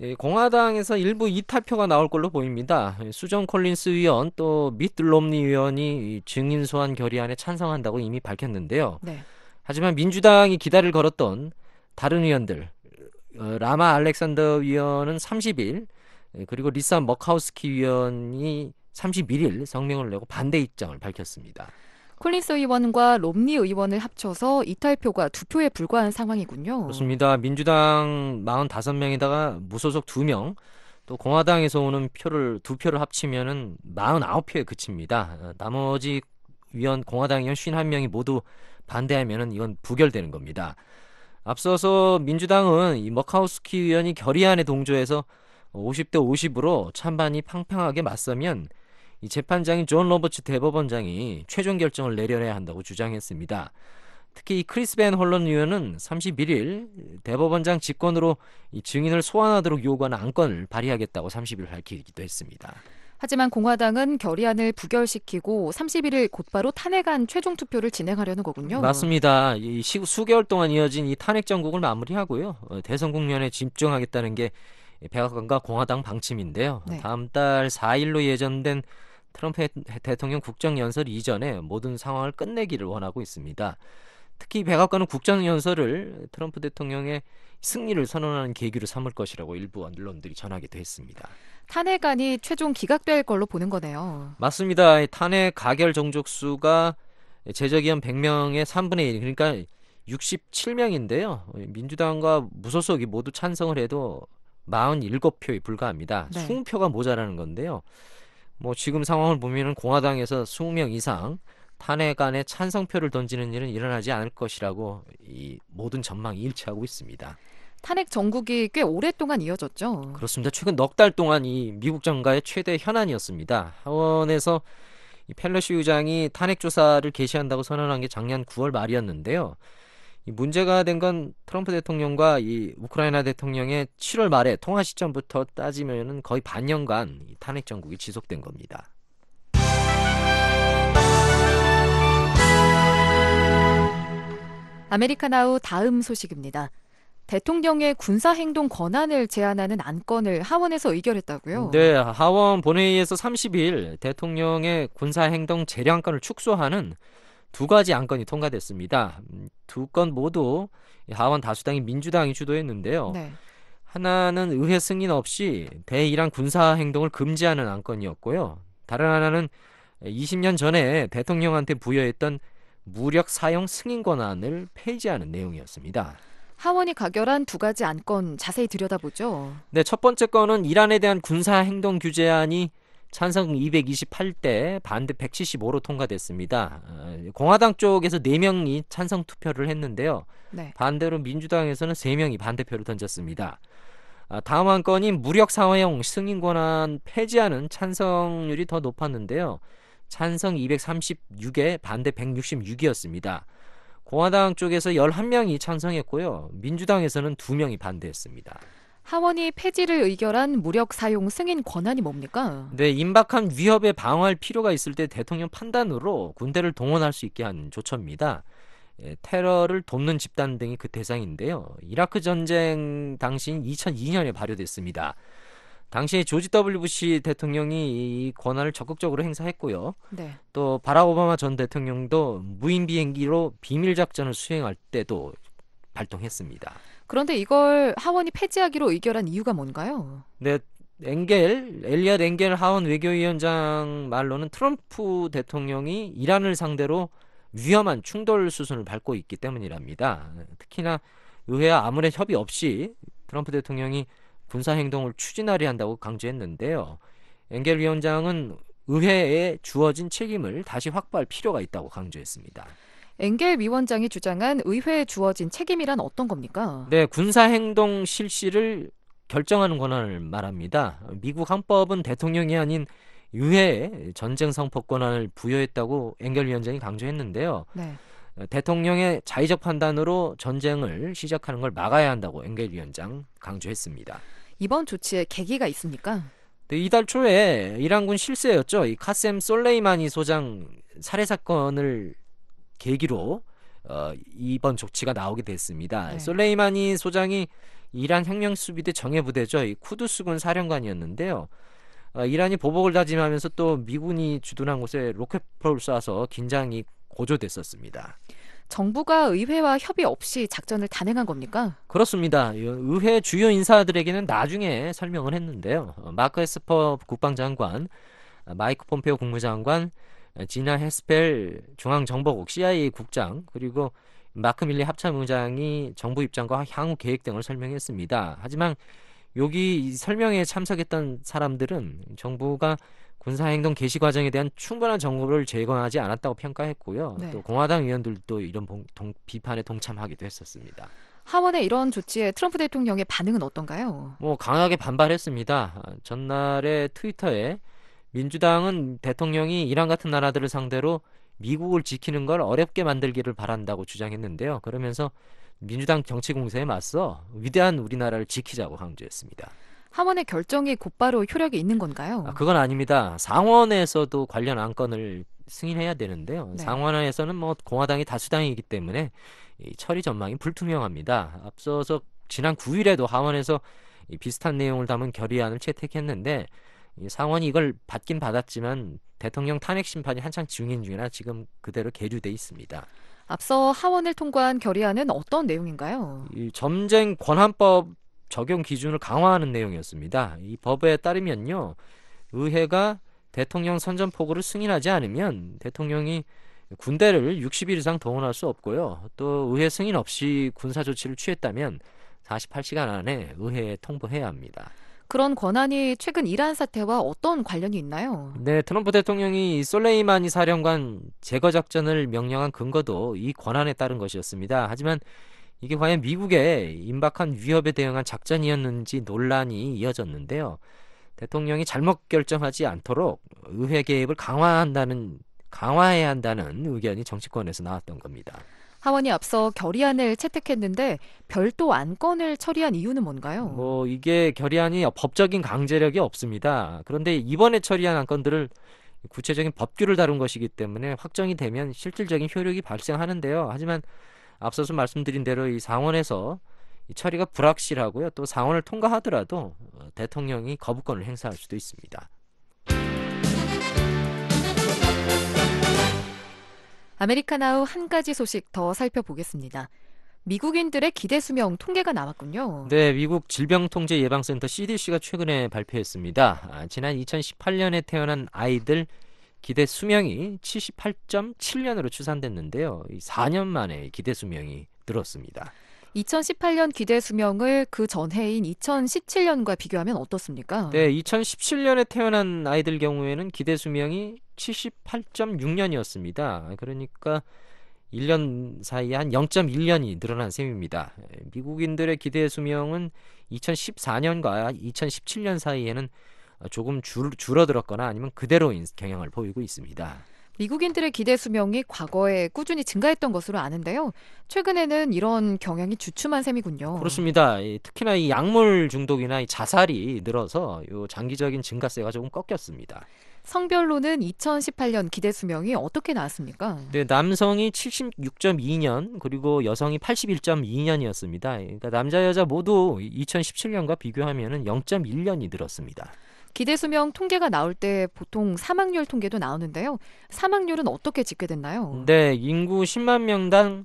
Speaker 9: 공화당에서 일부 이탈표가 나올 걸로 보입니다. 수정 콜린스 의원 또 밋 롬니 의원이 증인 소환 결의안에 찬성한다고 이미 밝혔는데요.
Speaker 6: 네.
Speaker 9: 하지만 민주당이 기다를 걸었던 다른 의원들, 라마 알렉산더 의원은 30일, 그리고 리사 머카우스키 의원이 31일 성명을 내고 반대 입장을 밝혔습니다.
Speaker 6: 콜린스 의원과 롬니 의원을 합쳐서 이탈표가 2표에 불과한 상황이군요.
Speaker 9: 그렇습니다. 민주당 45명에다가 무소속 2명, 또 공화당에서 오는 표를 2표를 합치면은 49표에 그칩니다. 나머지 공화당 의원 51명이 모두 반대하면은 이건 부결되는 겁니다. 앞서서 민주당은 이 머카우스키 의원이 결의안에 동조해서 50대 50으로 찬반이 팽팽하게 맞서면 이 재판장인 존 로버츠 대법원장이 최종 결정을 내려야 한다고 주장했습니다. 특히 이 크리스 벤 홀런 의원은 31일 대법원장 직권으로 이 증인을 소환하도록 요구하는 안건을 발의하겠다고 30일 밝히기도 했습니다.
Speaker 6: 하지만 공화당은 결의안을 부결시키고 31일 곧바로 탄핵안 최종 투표를 진행하려는 거군요.
Speaker 9: 맞습니다. 이 수개월 동안 이어진 이 탄핵 정국을 마무리하고요. 대선 국면에 집중하겠다는 게 백악관과 공화당 방침인데요.
Speaker 6: 네.
Speaker 9: 다음 달 4일로 예정된 트럼프 대통령 국정연설 이전에 모든 상황을 끝내기를 원하고 있습니다. 특히 백악관은 국정연설을 트럼프 대통령의 승리를 선언하는 계기로 삼을 것이라고 일부 언론들이 전하기도 했습니다.
Speaker 6: 탄핵안이 최종 기각될 걸로 보는 거네요.
Speaker 9: 맞습니다. 탄핵 가결 정족수가 제적의원 100명의 3분의 1, 그러니까 67명인데요. 민주당과 무소속이 모두 찬성을 해도 47표에 불과합니다.
Speaker 6: 네.
Speaker 9: 20표가 모자라는 건데요. 지금 상황을 보면은 공화당에서 20명 이상 탄핵안에 찬성표를 던지는 일은 일어나지 않을 것이라고 이 모든 전망이 일치하고 있습니다.
Speaker 6: 탄핵 정국이 꽤 오랫동안 이어졌죠.
Speaker 9: 그렇습니다. 최근 넉 달 동안 이 미국 정가의 최대 현안이었습니다. 하원에서 이 펠로시 의장이 탄핵 조사를 개시한다고 선언한 게 작년 9월 말이었는데요. 이 문제가 된 건 트럼프 대통령과 이 우크라이나 대통령의 7월 말에 통화 시점부터 따지면은 거의 반년간 이 탄핵 정국이 지속된 겁니다.
Speaker 6: 아메리카나우 다음 소식입니다. 대통령의 군사행동 권한을 제한하는 안건을 하원에서 의결했다고요?
Speaker 9: 네, 하원 본회의에서 30일 대통령의 군사행동 제려 안건을 축소하는 두 가지 안건이 통과됐습니다. 두 건 모두 하원 다수당인 민주당이 주도했는데요.
Speaker 6: 네.
Speaker 9: 하나는 의회 승인 없이 대이란 군사행동을 금지하는 안건이었고요. 다른 하나는 20년 전에 대통령한테 부여했던 무력 사용 승인 권한을 폐지하는 내용이었습니다.
Speaker 6: 하원이 가결한 두 가지 안건 자세히 들여다보죠.
Speaker 9: 네, 첫 번째 건은 이란에 대한 군사행동 규제안이 찬성 228대 반대 175로 통과됐습니다. 공화당 쪽에서 4명이 찬성 투표를 했는데요.
Speaker 6: 네.
Speaker 9: 반대로 민주당에서는 3명이 반대표를 던졌습니다. 다음 안건인 무력 사용 승인 권한 폐지하는 찬성률이 더 높았는데요. 찬성 236에 반대 166이었습니다. 공화당 쪽에서 11명이 찬성했고요. 민주당에서는 2명이 반대했습니다.
Speaker 6: 하원이 폐지를 의결한 무력 사용 승인 권한이 뭡니까?
Speaker 9: 네, 임박한 위협에 방어할 필요가 있을 때 대통령 판단으로 군대를 동원할 수 있게 한 조처입니다. 테러를 돕는 집단 등이 그 대상인데요. 이라크 전쟁 당시인 2002년에 발효됐습니다. 당시에 조지 W. 부시 대통령이 이 권한을 적극적으로 행사했고요.
Speaker 6: 네.
Speaker 9: 또 바락 오바마 전 대통령도 무인 비행기로 비밀 작전을 수행할 때도 발동했습니다.
Speaker 6: 그런데 이걸 하원이 폐지하기로 의결한 이유가 뭔가요?
Speaker 9: 네, 엘리엇 엥겔 하원 외교위원장 말로는 트럼프 대통령이 이란을 상대로 위험한 충돌 수순을 밟고 있기 때문이랍니다. 특히나 의회와 아무런 협의 없이 트럼프 대통령이 군사행동을 추진하려 한다고 강조했는데요. 엥겔 위원장은 의회에 주어진 책임을 다시 확보할 필요가 있다고 강조했습니다.
Speaker 6: 엥겔 위원장이 주장한 의회에 주어진 책임이란 어떤 겁니까?
Speaker 9: 네, 군사행동 실시를 결정하는 권한을 말합니다. 미국 헌법은 대통령이 아닌 의회에 전쟁 선포 권한을 부여했다고 엥겔 위원장이 강조했는데요.
Speaker 6: 네.
Speaker 9: 대통령의 자의적 판단으로 전쟁을 시작하는 걸 막아야 한다고 엥겔 위원장 강조했습니다.
Speaker 6: 이번 조치에 계기가 있습니까?
Speaker 9: 네, 이달 초에 이란군 실세였죠. 이 카셈 솔레이마니 소장 살해 사건을 계기로 이번 조치가 나오게 됐습니다.
Speaker 6: 네.
Speaker 9: 솔레이마니 소장이 이란 혁명수비대 정예부대죠. 이 쿠두스군 사령관이었는데요. 이란이 보복을 다짐하면서 또 미군이 주둔한 곳에 로켓포를 쏴서 긴장이 고조됐었습니다.
Speaker 6: 정부가 의회와 협의 없이 작전을 단행한 겁니까?
Speaker 9: 그렇습니다. 의회 주요 인사들에게는 나중에 설명을 했는데요. 마크 에스퍼 국방장관, 마이크 폼페오 국무장관, 지나 헤스펠 중앙정보국 CIA 국장, 그리고 마크 밀리 합참의장이 정부 입장과 향후 계획 등을 설명했습니다. 하지만 여기 설명에 참석했던 사람들은 정부가 군사행동 개시 과정에 대한 충분한 정보를 제공하지 않았다고 평가했고요.
Speaker 6: 네.
Speaker 9: 또 공화당 의원들도 이런 비판에 동참하기도 했었습니다.
Speaker 6: 하원의 이런 조치에 트럼프 대통령의 반응은 어떤가요?
Speaker 9: 강하게 반발했습니다. 전날에 트위터에 민주당은 대통령이 이란 같은 나라들을 상대로 미국을 지키는 걸 어렵게 만들기를 바란다고 주장했는데요. 그러면서 민주당 정치 공세에 맞서 위대한 우리나라를 지키자고 강조했습니다.
Speaker 6: 하원의 결정이 곧바로 효력이 있는 건가요?
Speaker 9: 그건 아닙니다. 상원에서도 관련 안건을 승인해야 되는데요.
Speaker 6: 네.
Speaker 9: 상원에서는 공화당이 다수당이기 때문에 이 처리 전망이 불투명합니다. 앞서서 지난 9일에도 하원에서 이 비슷한 내용을 담은 결의안을 채택했는데 이 상원이 이걸 받긴 받았지만 대통령 탄핵 심판이 한창 진행 중이라 지금 그대로 계류돼 있습니다.
Speaker 6: 앞서 하원을 통과한 결의안은 어떤 내용인가요?
Speaker 9: 이 점쟁 권한법 적용 기준을 강화하는 내용이었습니다. 이 법에 따르면요, 의회가 대통령 선전포고를 승인하지 않으면 대통령이 군대를 60일 이상 동원할 수 없고요. 또 의회 승인 없이 군사 조치를 취했다면 48시간 안에 의회에 통보해야 합니다.
Speaker 6: 그런 권한이 최근 이란 사태와 어떤 관련이 있나요?
Speaker 9: 네, 트럼프 대통령이 솔레이마니 사령관 제거 작전을 명령한 근거도 이 권한에 따른 것이었습니다. 하지만 이게 과연 미국의 임박한 위협에 대응한 작전이었는지 논란이 이어졌는데요. 대통령이 잘못 결정하지 않도록 의회 개입을 강화해야 한다는 의견이 정치권에서 나왔던 겁니다.
Speaker 6: 하원이 앞서 결의안을 채택했는데 별도 안건을 처리한 이유는 뭔가요?
Speaker 9: 이게 결의안이 법적인 강제력이 없습니다. 그런데 이번에 처리한 안건들을 구체적인 법규를 다룬 것이기 때문에 확정이 되면 실질적인 효력이 발생하는데요. 하지만 앞서서 말씀드린 대로 이 상원에서 이 처리가 불확실하고요. 또 상원을 통과하더라도 대통령이 거부권을 행사할 수도 있습니다.
Speaker 6: 아메리카나우 한 가지 소식 더 살펴보겠습니다. 미국인들의 기대 수명 통계가 나왔군요.
Speaker 9: 네, 미국 질병통제예방센터 CDC가 최근에 발표했습니다. 지난 2018년에 태어난 아이들 기대 수명이 78.7년으로 추산됐는데요. 4년 만에 기대 수명이 늘었습니다.
Speaker 6: 2018년 기대 수명을 그 전해인 2017년과 비교하면 어떻습니까?
Speaker 9: 네, 2017년에 태어난 아이들 경우에는 기대 수명이 78.6년이었습니다. 그러니까 1년 사이에 한 0.1년이 늘어난 셈입니다. 미국인들의 기대 수명은 2014년과 2017년 사이에는 조금 줄어들었거나 아니면 그대로인 경향을 보이고 있습니다.
Speaker 6: 미국인들의 기대 수명이 과거에 꾸준히 증가했던 것으로 아는데요. 최근에는 이런 경향이 주춤한 셈이군요.
Speaker 9: 그렇습니다. 특히나 이 약물 중독이나 이 자살이 늘어서 요 장기적인 증가세가 조금 꺾였습니다.
Speaker 6: 성별로는 2018년 기대 수명이 어떻게 나왔습니까?
Speaker 9: 네, 남성이 76.2년 그리고 여성이 81.2년이었습니다. 그러니까 남자 여자 모두 2017년과 비교하면 0.1년이 늘었습니다.
Speaker 6: 기대 수명 통계가 나올 때 보통 사망률 통계도 나오는데요. 사망률은 어떻게 집계됐나요?
Speaker 9: 네, 인구 10만 명당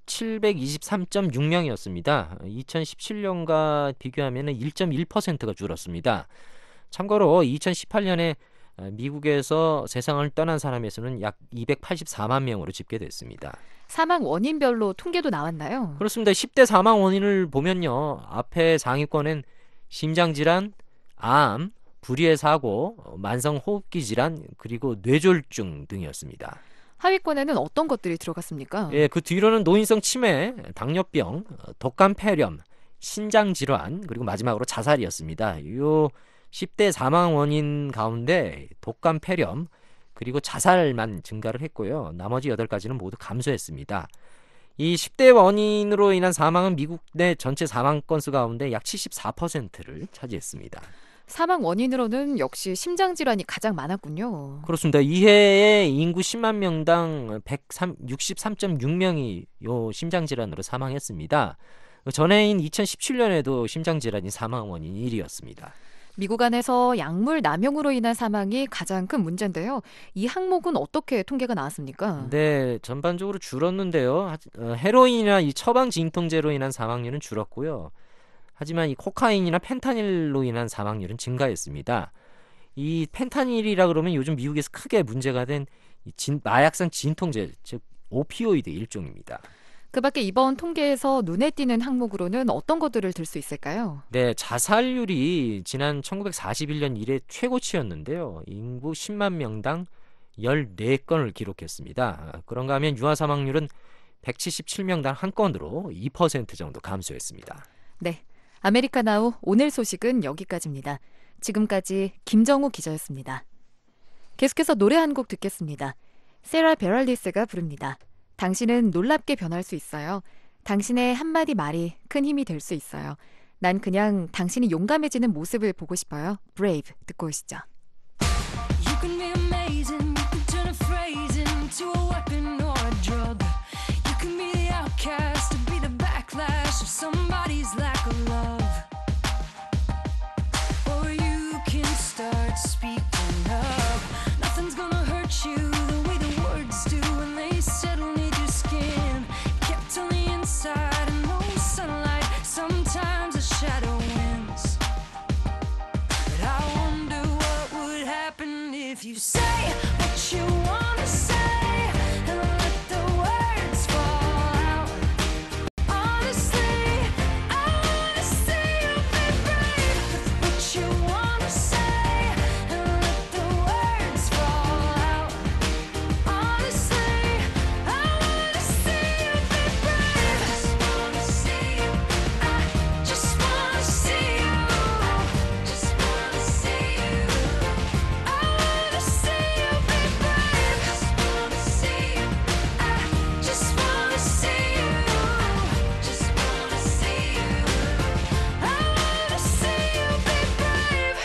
Speaker 9: 723.6명이었습니다. 2017년과 비교하면 1.1%가 줄었습니다. 참고로 2018년에 미국에서 세상을 떠난 사람의 수는 약 284만 명으로 집계됐습니다.
Speaker 6: 사망 원인별로 통계도 나왔나요?
Speaker 9: 그렇습니다. 10대 사망 원인을 보면요. 앞에 상위권엔 심장질환, 암, 불의의 사고, 만성호흡기 질환, 그리고 뇌졸중 등이었습니다.
Speaker 6: 하위권에는 어떤 것들이 들어갔습니까?
Speaker 9: 예, 그 뒤로는 노인성 치매, 당뇨병, 독감 폐렴, 신장질환, 그리고 마지막으로 자살이었습니다. 요 10대 사망 원인 가운데 독감 폐렴, 그리고 자살만 증가를 했고요. 나머지 8가지는 모두 감소했습니다. 이 10대 원인으로 인한 사망은 미국 내 전체 사망 건수 가운데 약 74%를 차지했습니다.
Speaker 6: 사망 원인으로는 역시 심장질환이 가장 많았군요.
Speaker 9: 그렇습니다. 이해에 인구 10만 명당 163.6명이 요 심장질환으로 사망했습니다. 전해인 2017년에도 심장질환이 사망 원인 1위였습니다.
Speaker 6: 미국 안에서 약물 남용으로 인한 사망이 가장 큰 문제인데요. 이 항목은 어떻게 통계가 나왔습니까?
Speaker 9: 네, 전반적으로 줄었는데요. 헤로인이나 이 처방 진통제로 인한 사망률은 줄었고요. 하지만 이 코카인이나 펜타닐로 인한 사망률은 증가했습니다. 이 펜타닐이라 그러면 요즘 미국에서 크게 문제가 된 마약성 진통제, 즉 오피오이드 일종입니다.
Speaker 6: 그 밖에 이번 통계에서 눈에 띄는 항목으로는 어떤 것들을 들 수 있을까요?
Speaker 9: 네, 자살률이 지난 1941년 이래 최고치였는데요. 인구 10만 명당 14건을 기록했습니다. 그런가 하면 유아 사망률은 177명당 1건으로 2% 정도 감소했습니다.
Speaker 6: 네, 아메리카나우 오늘 소식은 여기까지입니다. 지금까지 김정우 기자였습니다. 계속해서 노래 한 곡 듣겠습니다. 세라 베랄리스가 부릅니다. 당신은 놀랍게 변할 수 있어요. 당신의 한마디 말이 큰 힘이 될 수 있어요. 난 그냥 당신이 용감해지는 모습을 보고 싶어요. Brave 듣고 오시죠.
Speaker 2: You can be amazing. You can turn a phrase into a weapon or a drug. You can be the outcast or be the backlash of somebody's lack of love. you say what you wanna say and let the words fall out. Honestly, I wanna see you be brave with what you wanna say and let the words fall out. Honestly, I wanna see you be brave. Just wanna see you. I just wanna see you. Just wanna see you. I wanna see you be brave. Just wanna see you. I just wanna see you. Just wanna see you. I wanna see you be brave.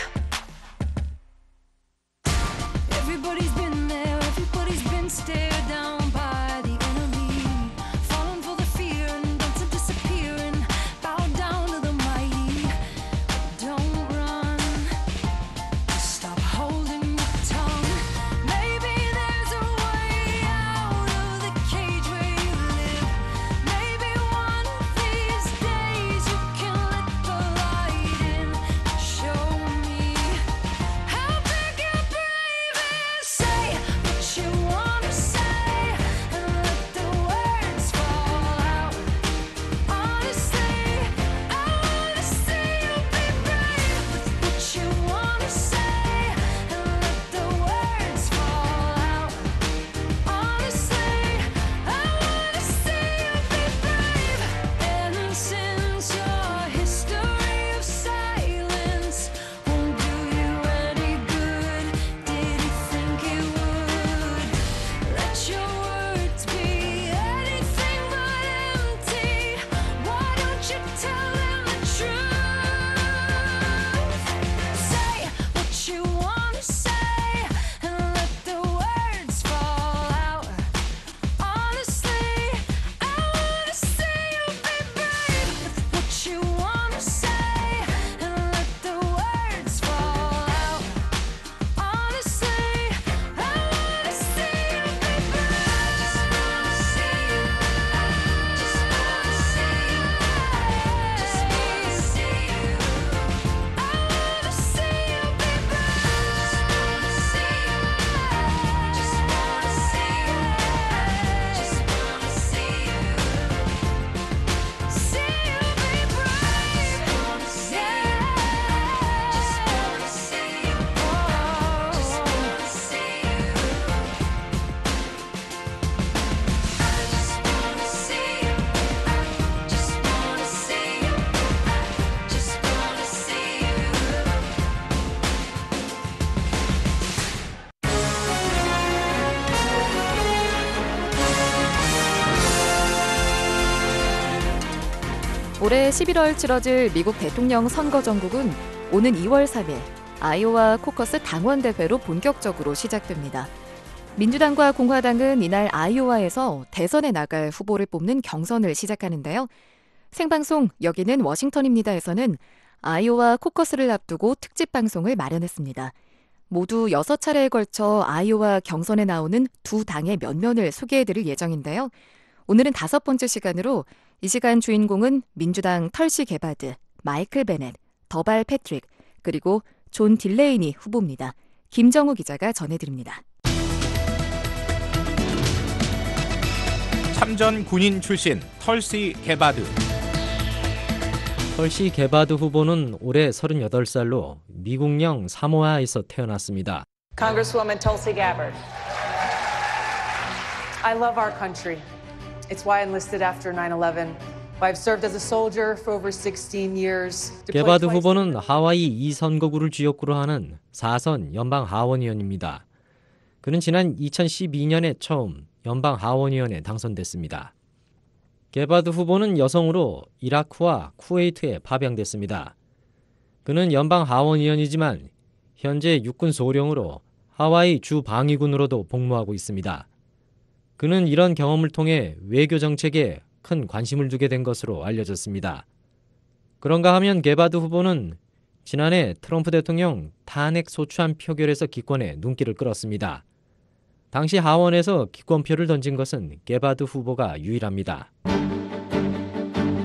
Speaker 2: Everybody's been there, everybody's been stared down by the enemy. Falling for the fear and dancing, disappearing, bow down to the mighty. Don't run, stop holding your tongue. Maybe there's a way out of the cage where you live. Maybe one of these days you can let the light in. Show me how big your brave is. Say what you wanna say and let the words fall out. Honestly, I wanna see you be brave with what you wanna say and let the words fall out. Honestly, I wanna see you be brave. And since your history of silence won't do you any good, did you think it would? Let your words be anything but empty. Why don't you tell them the truth? Say what you wanna say and let the words fall out. Honestly, I wanna see you be brave with what you wanna say and let the words fall out. Honestly, I wanna see you be brave. Just wanna see you. Just wanna see you. Just wanna see you. I wanna see you be brave. Just wanna see you. Just wanna see you. Just wanna see you. See you be brave. Just wanna see you. Just wanna see you. Just wanna see you. I just wanna see you. I just wanna see you. I just wanna see you.
Speaker 6: 올해 11월 치러질 미국 대통령 선거 전국은 오는 2월 3일 아이오와 코커스 당원대회로 본격적으로 시작됩니다. 민주당과 공화당은 이날 아이오와에서 대선에 나갈 후보를 뽑는 경선을 시작하는데요. 생방송 여기는 워싱턴입니다에서는 아이오와 코커스를 앞두고 특집 방송을 마련했습니다. 모두 6차례에 걸쳐 아이오와 경선에 나오는 두 당의 면면을 소개해드릴 예정인데요. 오늘은 5번째 시간으로 이 시간 주인공은 민주당 털시 게바드, 마이클 베넷, 더발 패트릭, 그리고 존 딜레이니 후보입니다. 김정우 기자가 전해드립니다.
Speaker 10: 참전 군인 출신 털시 게바드.
Speaker 9: 털시 게바드 후보는 올해 38살로 미국령 사모아에서 태어났습니다.
Speaker 11: Congresswoman Tulsi Gabbard. I love our country. It's why I enlisted after 9/11. Why I've served as a soldier for over 16 years.
Speaker 9: 게바드 후보는 하와이 2선거구를 지역구로 하는 4선 연방 하원의원입니다. 그는 지난 2012년에 처음 연방 하원의원에 당선됐습니다. 게바드 후보는 여성으로 이라크와 쿠웨이트에 파병됐습니다. 그는 연방 하원의원이지만 현재 육군 소령으로 하와이 주 방위군으로도 복무하고 있습니다. 그는 이런 경험을 통해 외교 정책에 큰 관심을 두게 된 것으로 알려졌습니다. 그런가 하면 게바드 후보는 지난해 트럼프 대통령 탄핵 소추안 표결에서 기권에 눈길을 끌었습니다. 당시 하원에서 기권표를 던진 것은 게바드 후보가 유일합니다.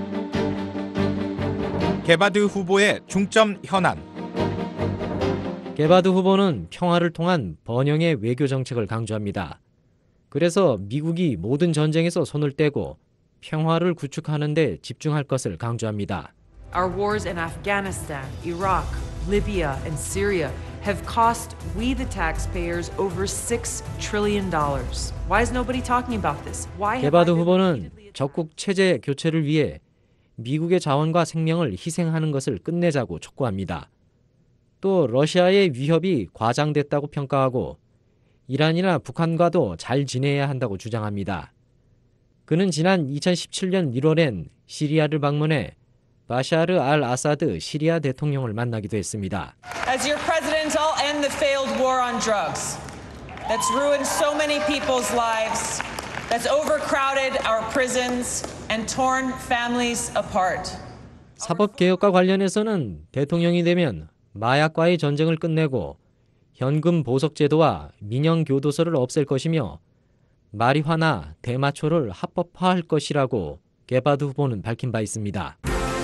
Speaker 10: 게바드 후보의 중점 현안.
Speaker 9: 게바드 후보는 평화를 통한 번영의 외교 정책을 강조합니다. 그래서 미국이 모든 전쟁에서 손을 떼고 평화를 구축하는 데 집중할 것을 강조합니다.
Speaker 12: Our wars in Afghanistan, Iraq, Libya, and Syria have cost we the taxpayers over $6 trillion. Why is nobody talking about this? Why
Speaker 9: 게바드 후보는 적국 체제 교체를 위해 미국의 자원과 생명을 희생하는 것을 끝내자고 촉구합니다. 또 러시아의 위협이 과장됐다고 평가하고 이란이나 북한과도 잘 지내야 한다고 주장합니다. 그는 지난 2017년 1월엔 시리아를 방문해 바샤르 알 아사드 시리아 대통령을 만나기도 했습니다.
Speaker 13: As your president, I'll end the failed war on drugs that's ruined so many people's lives, that's overcrowded our prisons and torn families apart.
Speaker 9: 사법개혁과 관련해서는 대통령이 되면 마약과의 전쟁을 끝내고 현금 보석 제도와 민영 교도소를 없앨 것이며 마리화나 대마초를 합법화할 것이라고 게바드 후보는 밝힌 바 있습니다.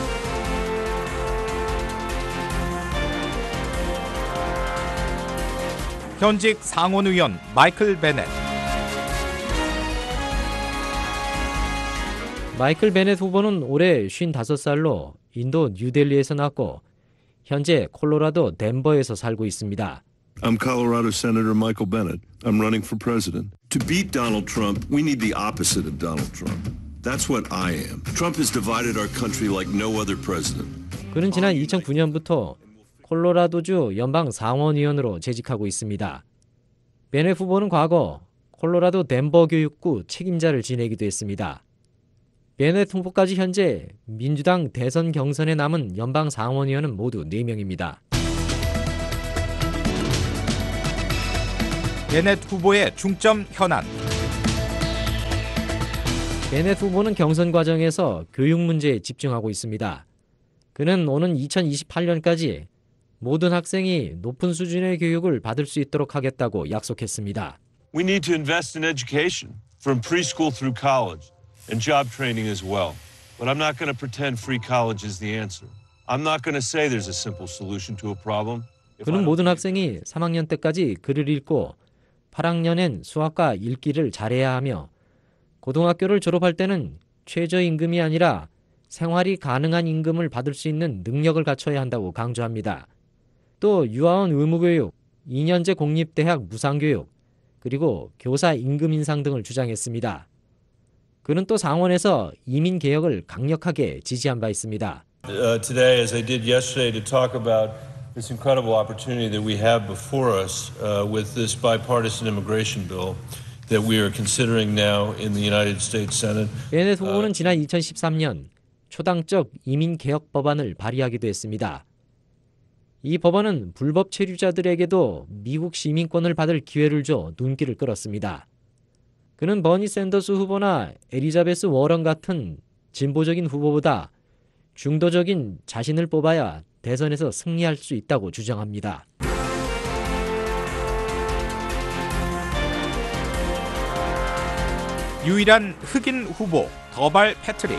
Speaker 10: 현직 상원의원 마이클 베넷.
Speaker 9: 마이클 베넷 후보는 올해 55살로 인도 뉴델리에서 났고 현재 콜로라도 덴버에서 살고 있습니다.
Speaker 14: I'm Colorado Senator Michael Bennett. I'm running for president. To beat Donald Trump, we need the opposite of Donald Trump. That's what I am. Trump has divided our country like no other president.
Speaker 9: 그는 지난 2009년부터 콜로라도주 연방 상원의원으로 재직하고 있습니다. 베넷 후보는 과거 콜로라도 덴버 교육구 책임자를 지내기도 했습니다. 베넷 후보까지 현재 민주당 대선 경선에 남은 연방 상원의원은 모두 4명입니다.
Speaker 10: 베넷 후보의 중점 현안.
Speaker 9: 베넷 후보는 경선 과정에서 교육 문제에 집중하고 있습니다. 그는 오는 2028년까지 모든 학생이 높은 수준의 교육을 받을 수 있도록 하겠다고 약속했습니다.
Speaker 15: We need to invest in education from preschool through college and job training as well. But I'm not going to pretend free college is the answer. I'm not going to say there's a simple solution to a problem.
Speaker 9: 그는 모든 학생이 3학년 때까지 글을 읽고 8학년엔 수학과 읽기를 잘해야 하며 고등학교를 졸업할 때는 최저임금이 아니라 생활이 가능한 임금을 받을 수 있는 능력을 갖춰야 한다고 강조합니다. 또 유아원 의무교육, 2년제 공립대학 무상교육, 그리고 교사 임금 인상 등을 주장했습니다. 그는 또 상원에서 이민개혁을 강력하게 지지한 바 있습니다.
Speaker 15: Today, as I did yesterday, to talk about this incredible opportunity that we have before us with this bipartisan immigration bill that we are considering now in the United States Senate.
Speaker 9: 베넷 후보는 지난 2013년 초당적 이민개혁 법안을 발의하기도 했습니다. 이 법안은 불법 체류자들에게도 미국 시민권을 받을 기회를 줘 눈길을 끌었습니다. 그는 버니 샌더스 후보나 엘리자베스 워런 같은 진보적인 후보보다 중도적인 자신을 뽑아야 대선에서 승리할 수 있다고 주장합니다.
Speaker 10: 유일한 흑인 후보 더발 패트릭.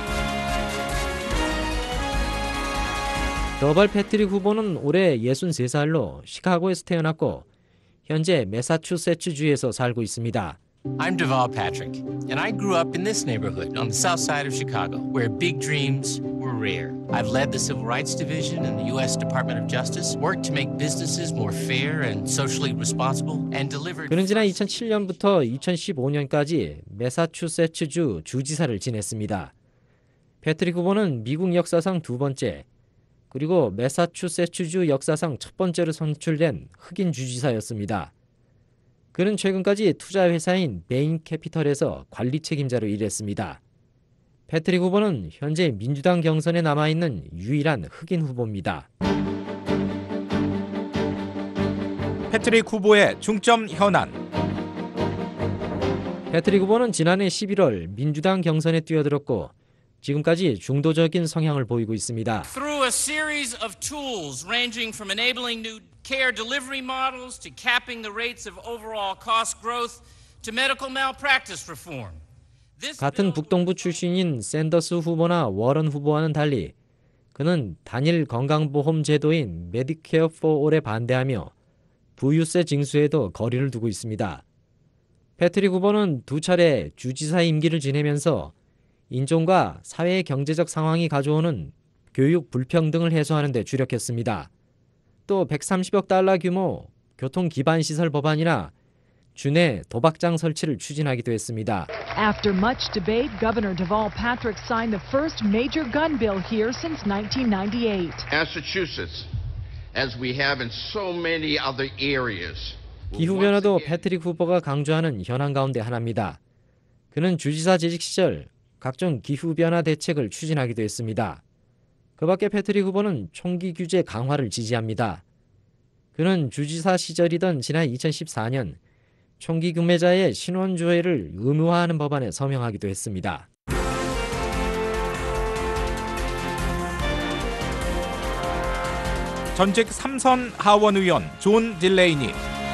Speaker 9: 더발 패트릭 후보는 올해 63살로 시카고에서 태어났고 현재 매사추세츠주에서 살고 있습니다.
Speaker 16: I'm Deval Patrick, and I grew up in this neighborhood on the south side of Chicago, where big dreams were rare. I've led the Civil Rights Division in the U.S. Department of Justice, worked to make businesses more fair and socially responsible, and delivered...
Speaker 9: 그는 지난 2007년부터 2015년까지 매사추세츠주 주지사를 지냈습니다. 패트릭 후보는 미국 역사상 두 번째, 그리고 매사추세츠주 역사상 첫 번째로 선출된 흑인 주지사였습니다. 그는 최근까지 투자회사인 베인 캐피털에서 관리 책임자로 일했습니다. 패트릭 후보는 현재 민주당 경선에 남아있는 유일한 흑인 후보입니다.
Speaker 10: 패트릭 후보의 중점 현안.
Speaker 9: 패트릭 후보는 지난해 11월 민주당 경선에 뛰어들었고 지금까지 중도적인 성향을 보이고 있습니다.
Speaker 17: Through a series of tools ranging from enabling new care delivery models to capping the rates of overall cost growth to medical malpractice reform.
Speaker 9: 같은 북동부 출신인 샌더스 후보나 워런 후보와는 달리 그는 단일 건강보험 제도인 메디케어 포 올에 반대하며 부유세 징수에도 거리를 두고 있습니다. 패트릭 후보는 두 차례 주지사 임기를 지내면서 인종과 사회 경제적 상황이 가져오는 교육 불평등을 해소하는 데 주력했습니다. 또 130억 달러 규모 교통 기반 시설 법안이나 주내 도박장 설치를 추진하기도 했습니다.
Speaker 18: After much debate, Governor Deval Patrick signed the first major gun bill here since 1998.
Speaker 19: Massachusetts, as we have in so many other areas.
Speaker 9: 기후변화도 패트릭 후보가 강조하는 현안 가운데 하나입니다. 그는 주지사 재직 시절 각종 기후변화 대책을 추진하기도 했습니다. 그 밖에 패트릭 후보는 총기 규제 강화를 지지합니다. 그는 주지사 시절이던 지난 2014년 총기 구매자의 신원 조회를 의무화하는 법안에 서명하기도 했습니다.
Speaker 10: 전직 3선 하원 의원 존 딜레이니.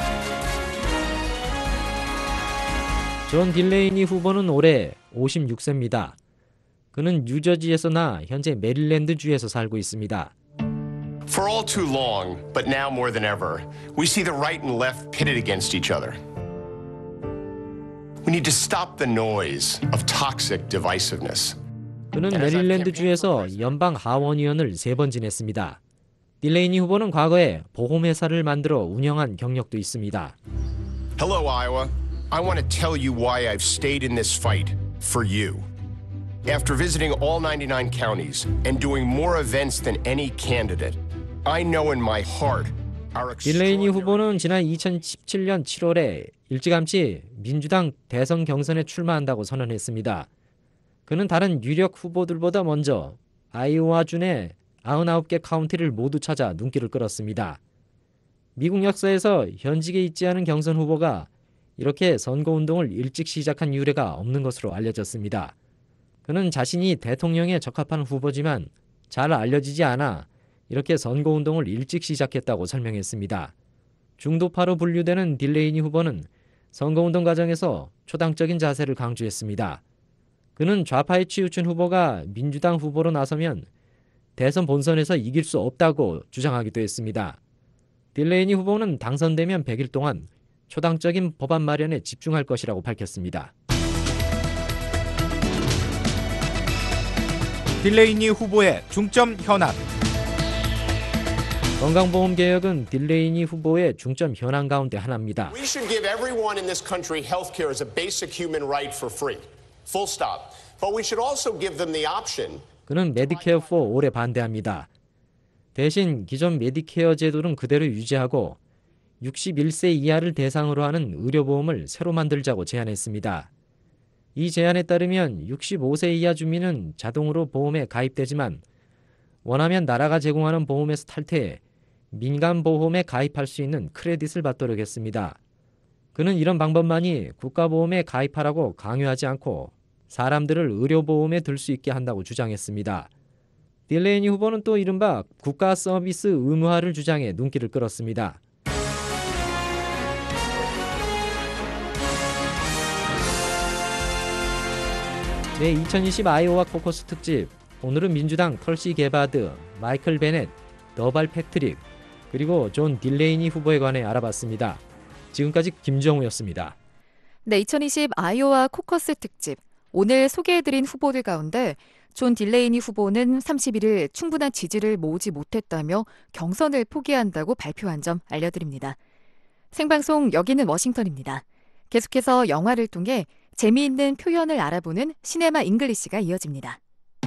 Speaker 9: 존 딜레이니 후보는 올해 56세입니다. 그는 뉴저지에서 나 현재 메릴랜드주에서 살고 있습니다.
Speaker 20: For all too long, but now more than ever, we see the right and left pitted against each other. We need to stop the noise of toxic divisiveness.
Speaker 9: 그는 메릴랜드주에서 연방 하원의원을 3번 지냈습니다. 딜레이니 후보는 과거에 보험회사를 만들어 운영한 경력도 있습니다.
Speaker 20: Hello, Iowa. I want to tell you why I've stayed in this fight for you. After visiting all 99 counties and doing more events than any candidate, I know in my heart our
Speaker 9: 딜레이니 후보는 지난 2017년 7월에 일찌감치 민주당 대선 경선에 출마한다고 선언했습니다. 그는 다른 유력 후보들보다 먼저 아이오와주의 99개 카운티를 모두 찾아 눈길을 끌었습니다. 미국 역사에서 현직에 있지 않은 경선 후보가 이렇게 선거운동을 일찍 시작한 유례가 없는 것으로 알려졌습니다. 그는 자신이 대통령에 적합한 후보지만 잘 알려지지 않아 이렇게 선거운동을 일찍 시작했다고 설명했습니다. 중도파로 분류되는 딜레이니 후보는 선거운동 과정에서 초당적인 자세를 강조했습니다. 그는 좌파에 치우친 후보가 민주당 후보로 나서면 대선 본선에서 이길 수 없다고 주장하기도 했습니다. 딜레이니 후보는 당선되면 100일 동안 초당적인 법안 마련에 집중할 것이라고 밝혔습니다.
Speaker 10: 딜레이니 후보의 중점 현안.
Speaker 9: 건강보험 개혁은 딜레이니 후보의 중점 현안 가운데 하나입니다.
Speaker 20: We should give everyone in this country health care as a basic human right for free. Full stop. But we should also give them the option.
Speaker 9: 그는 메디케어 4에 반대합니다. 대신 기존 메디케어 제도는 그대로 유지하고 61세 이하를 대상으로 하는 의료보험을 새로 만들자고 제안했습니다. 이 제안에 따르면 65세 이하 주민은 자동으로 보험에 가입되지만 원하면 나라가 제공하는 보험에서 탈퇴해 민간보험에 가입할 수 있는 크레딧을 받도록 했습니다. 그는 이런 방법만이 국가보험에 가입하라고 강요하지 않고 사람들을 의료보험에 들 수 있게 한다고 주장했습니다. 딜레이니 후보는 또 이른바 국가 서비스 의무화를 주장해 눈길을 끌었습니다. 네, 2020 아이오와 코커스 특집. 오늘은 민주당 털시 게바드, 마이클 베넷, 더발 패트릭, 그리고 존 딜레이니 후보에 관해 알아봤습니다. 지금까지 김정우였습니다.
Speaker 6: 네, 2020 아이오와 코커스 특집. 오늘 소개해드린 후보들 가운데 존 딜레이니 후보는 31일 충분한 지지를 모으지 못했다며 경선을 포기한다고 발표한 점 알려드립니다. 생방송 여기는 워싱턴입니다. 계속해서 영화를 통해 재미있는 표현을 알아보는 시네마 잉글리시가 이어집니다.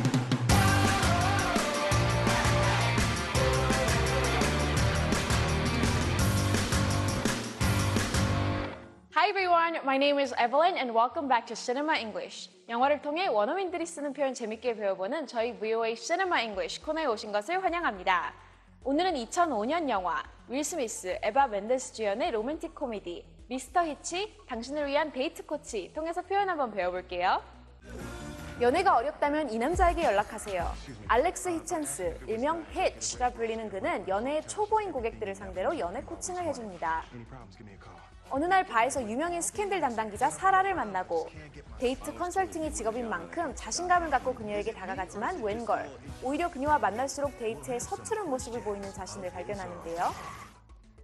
Speaker 21: Hi everyone, my name is Evelyn and welcome back to Cinema English. 영화를 통해 원어민들이 쓰는 표현 재밌게 배워보는 저희 VOA Cinema English 코너에 오신 것을 환영합니다. 오늘은 2005년 영화 윌 스미스, 에바 멘데스 주연의 로맨틱 코미디 미스터 히치, 당신을 위한 데이트 코치 통해서 표현 한번 배워볼게요. 연애가 어렵다면 이 남자에게 연락하세요. 알렉스 히첸스, 일명 히치라 불리는 그는 연애의 초보인 고객들을 상대로 연애 코칭을 해줍니다. 어느 날 바에서 유명인 스캔들 담당 기자 사라를 만나고 데이트 컨설팅이 직업인 만큼 자신감을 갖고 그녀에게 다가가지만 웬걸 오히려 그녀와 만날수록 데이트에 서투른 모습을 보이는 자신을 발견하는데요.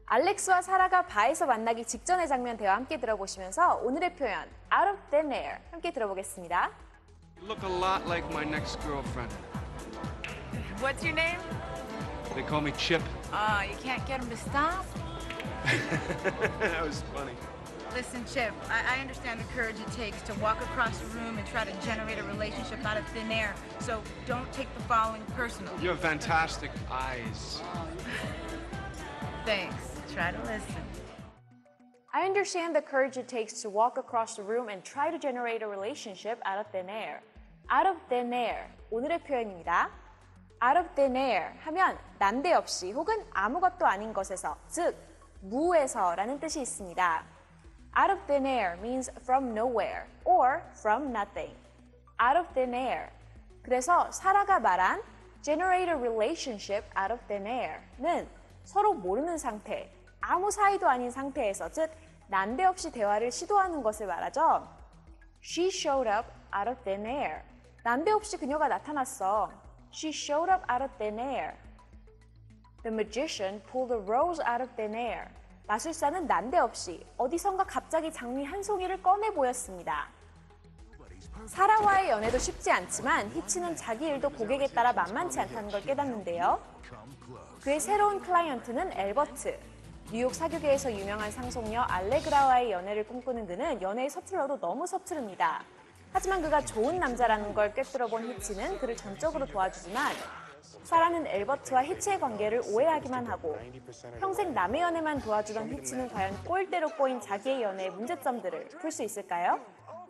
Speaker 21: 알렉스와 사라가 바에서 만나기 직전의 장면 대화 함께 들어보시면서 오늘의 표현 out of thin air 함께 들어보겠습니다.
Speaker 1: You look a lot like my next girlfriend.
Speaker 22: What's your name?
Speaker 1: They call me Chip.
Speaker 22: You can't get him to stop?
Speaker 1: That was funny.
Speaker 22: Listen, Chip, I understand the courage it takes to walk across the room and try to generate a relationship out of thin air. So don't take the following personal.
Speaker 1: You have fantastic eyes.
Speaker 22: Thanks. Try to listen.
Speaker 21: I understand the courage it takes to walk across the room and try to generate a relationship out of thin air. Out of thin air, 오늘의 표현입니다. Out of thin air 하면 난데없이 혹은 아무것도 아닌 것에서, 즉 무에서라는 뜻이 있습니다. Out of thin air means from nowhere or from nothing. Out of thin air. 그래서 사라가 말한 generate a relationship out of thin air는 서로 모르는 상태, 아무 사이도 아닌 상태에서, 즉 난데없이 대화를 시도하는 것을 말하죠. She showed up out of thin air. 난데없이 그녀가 나타났어. She showed up out of thin air. The magician pulled a rose out of thin air. 마술사는 난데없이 어디선가 갑자기 장미 한 송이를 꺼내 보였습니다. 사라와의 연애도 쉽지 않지만 히치는 자기 일도 고객에 따라 만만치 않다는 걸 깨닫는데요. 그의 새로운 클라이언트는 엘버트. 뉴욕 사교계에서 유명한 상속녀 알레그라와의 연애를 꿈꾸는 그는 연애에 서툴러도 너무 서투릅니다. 하지만 그가 좋은 남자라는 걸 꿰뚫어본 히치는 그를 전적으로 도와주지만 사라는 엘버트와 히치의 관계를 오해하기만 하고 평생 남의 연애만 도와주던 히치는 과연 꼴대로 꼬인 자기의 연애의 문제점들을 풀 수 있을까요?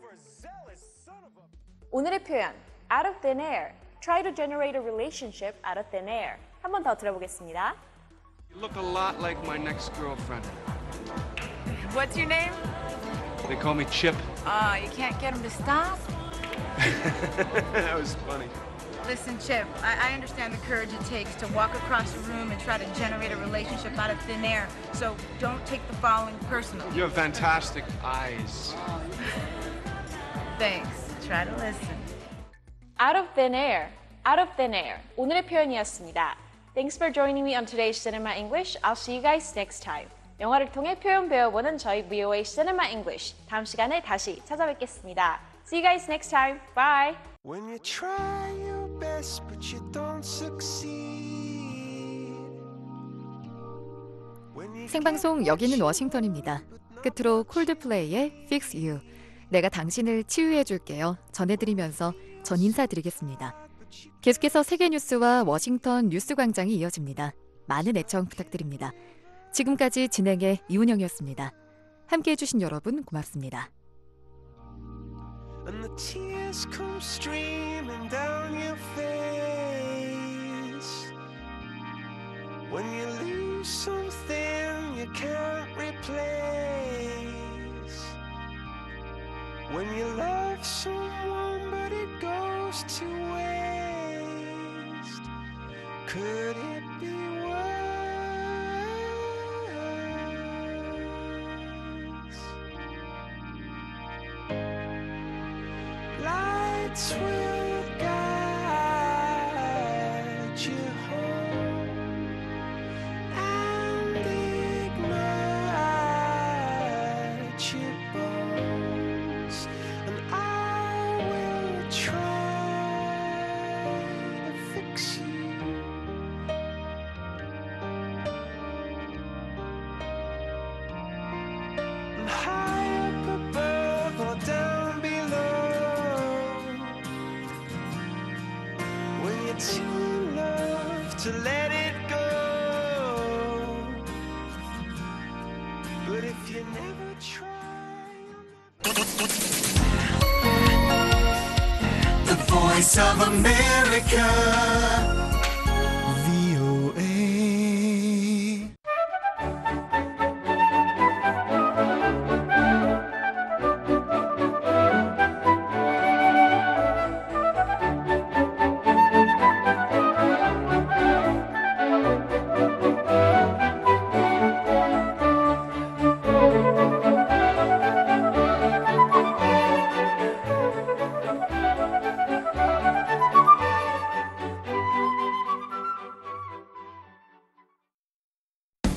Speaker 21: 오늘의 표현 out of thin air, try to generate a relationship out of thin air. 한 번 더 들어보겠습니다.
Speaker 1: You look a lot like my next girlfriend.
Speaker 22: What's your name?
Speaker 1: They call me Chip.
Speaker 22: You can't get him to stop?
Speaker 1: That was funny.
Speaker 22: Listen, Chip, I understand the courage it takes to walk across the room and try to generate a relationship out of thin air. So don't take the following personal.
Speaker 1: You have fantastic eyes.
Speaker 22: Thanks. Try to listen.
Speaker 21: Out of thin air, out of thin air. 오늘의 표현이었습니다. Thanks for joining me on today's Cinema English. I'll see you guys next time. 영화를 통해 표현 배워보는 저희 VOA Cinema English. 다음 시간에 다시 찾아뵙겠습니다. See you guys next time. Bye.
Speaker 23: When you try your best but you don't succeed.
Speaker 6: 생방송 여기는 워싱턴입니다. 끝으로 콜드플레이의 Fix You. 내가 당신을 치유해 줄게요. 전해드리면서 전 인사드리겠습니다. 계속해서 세계 뉴스와 워싱턴 뉴스 광장이 이어집니다. 많은 애청 부탁드립니다. 지금까지 진행의 이운영이었습니다. 함께해 주신 여러분 고맙습니다.
Speaker 23: And the tears come streaming down your face. When you lose something you can't replace. When you love someone but it goes to waste. Could it be lights will guide you home and ignite your bones, and I will try to fix you. And high up above or down below, when you're too in love to let it go. But if you never try,
Speaker 24: The Voice of America.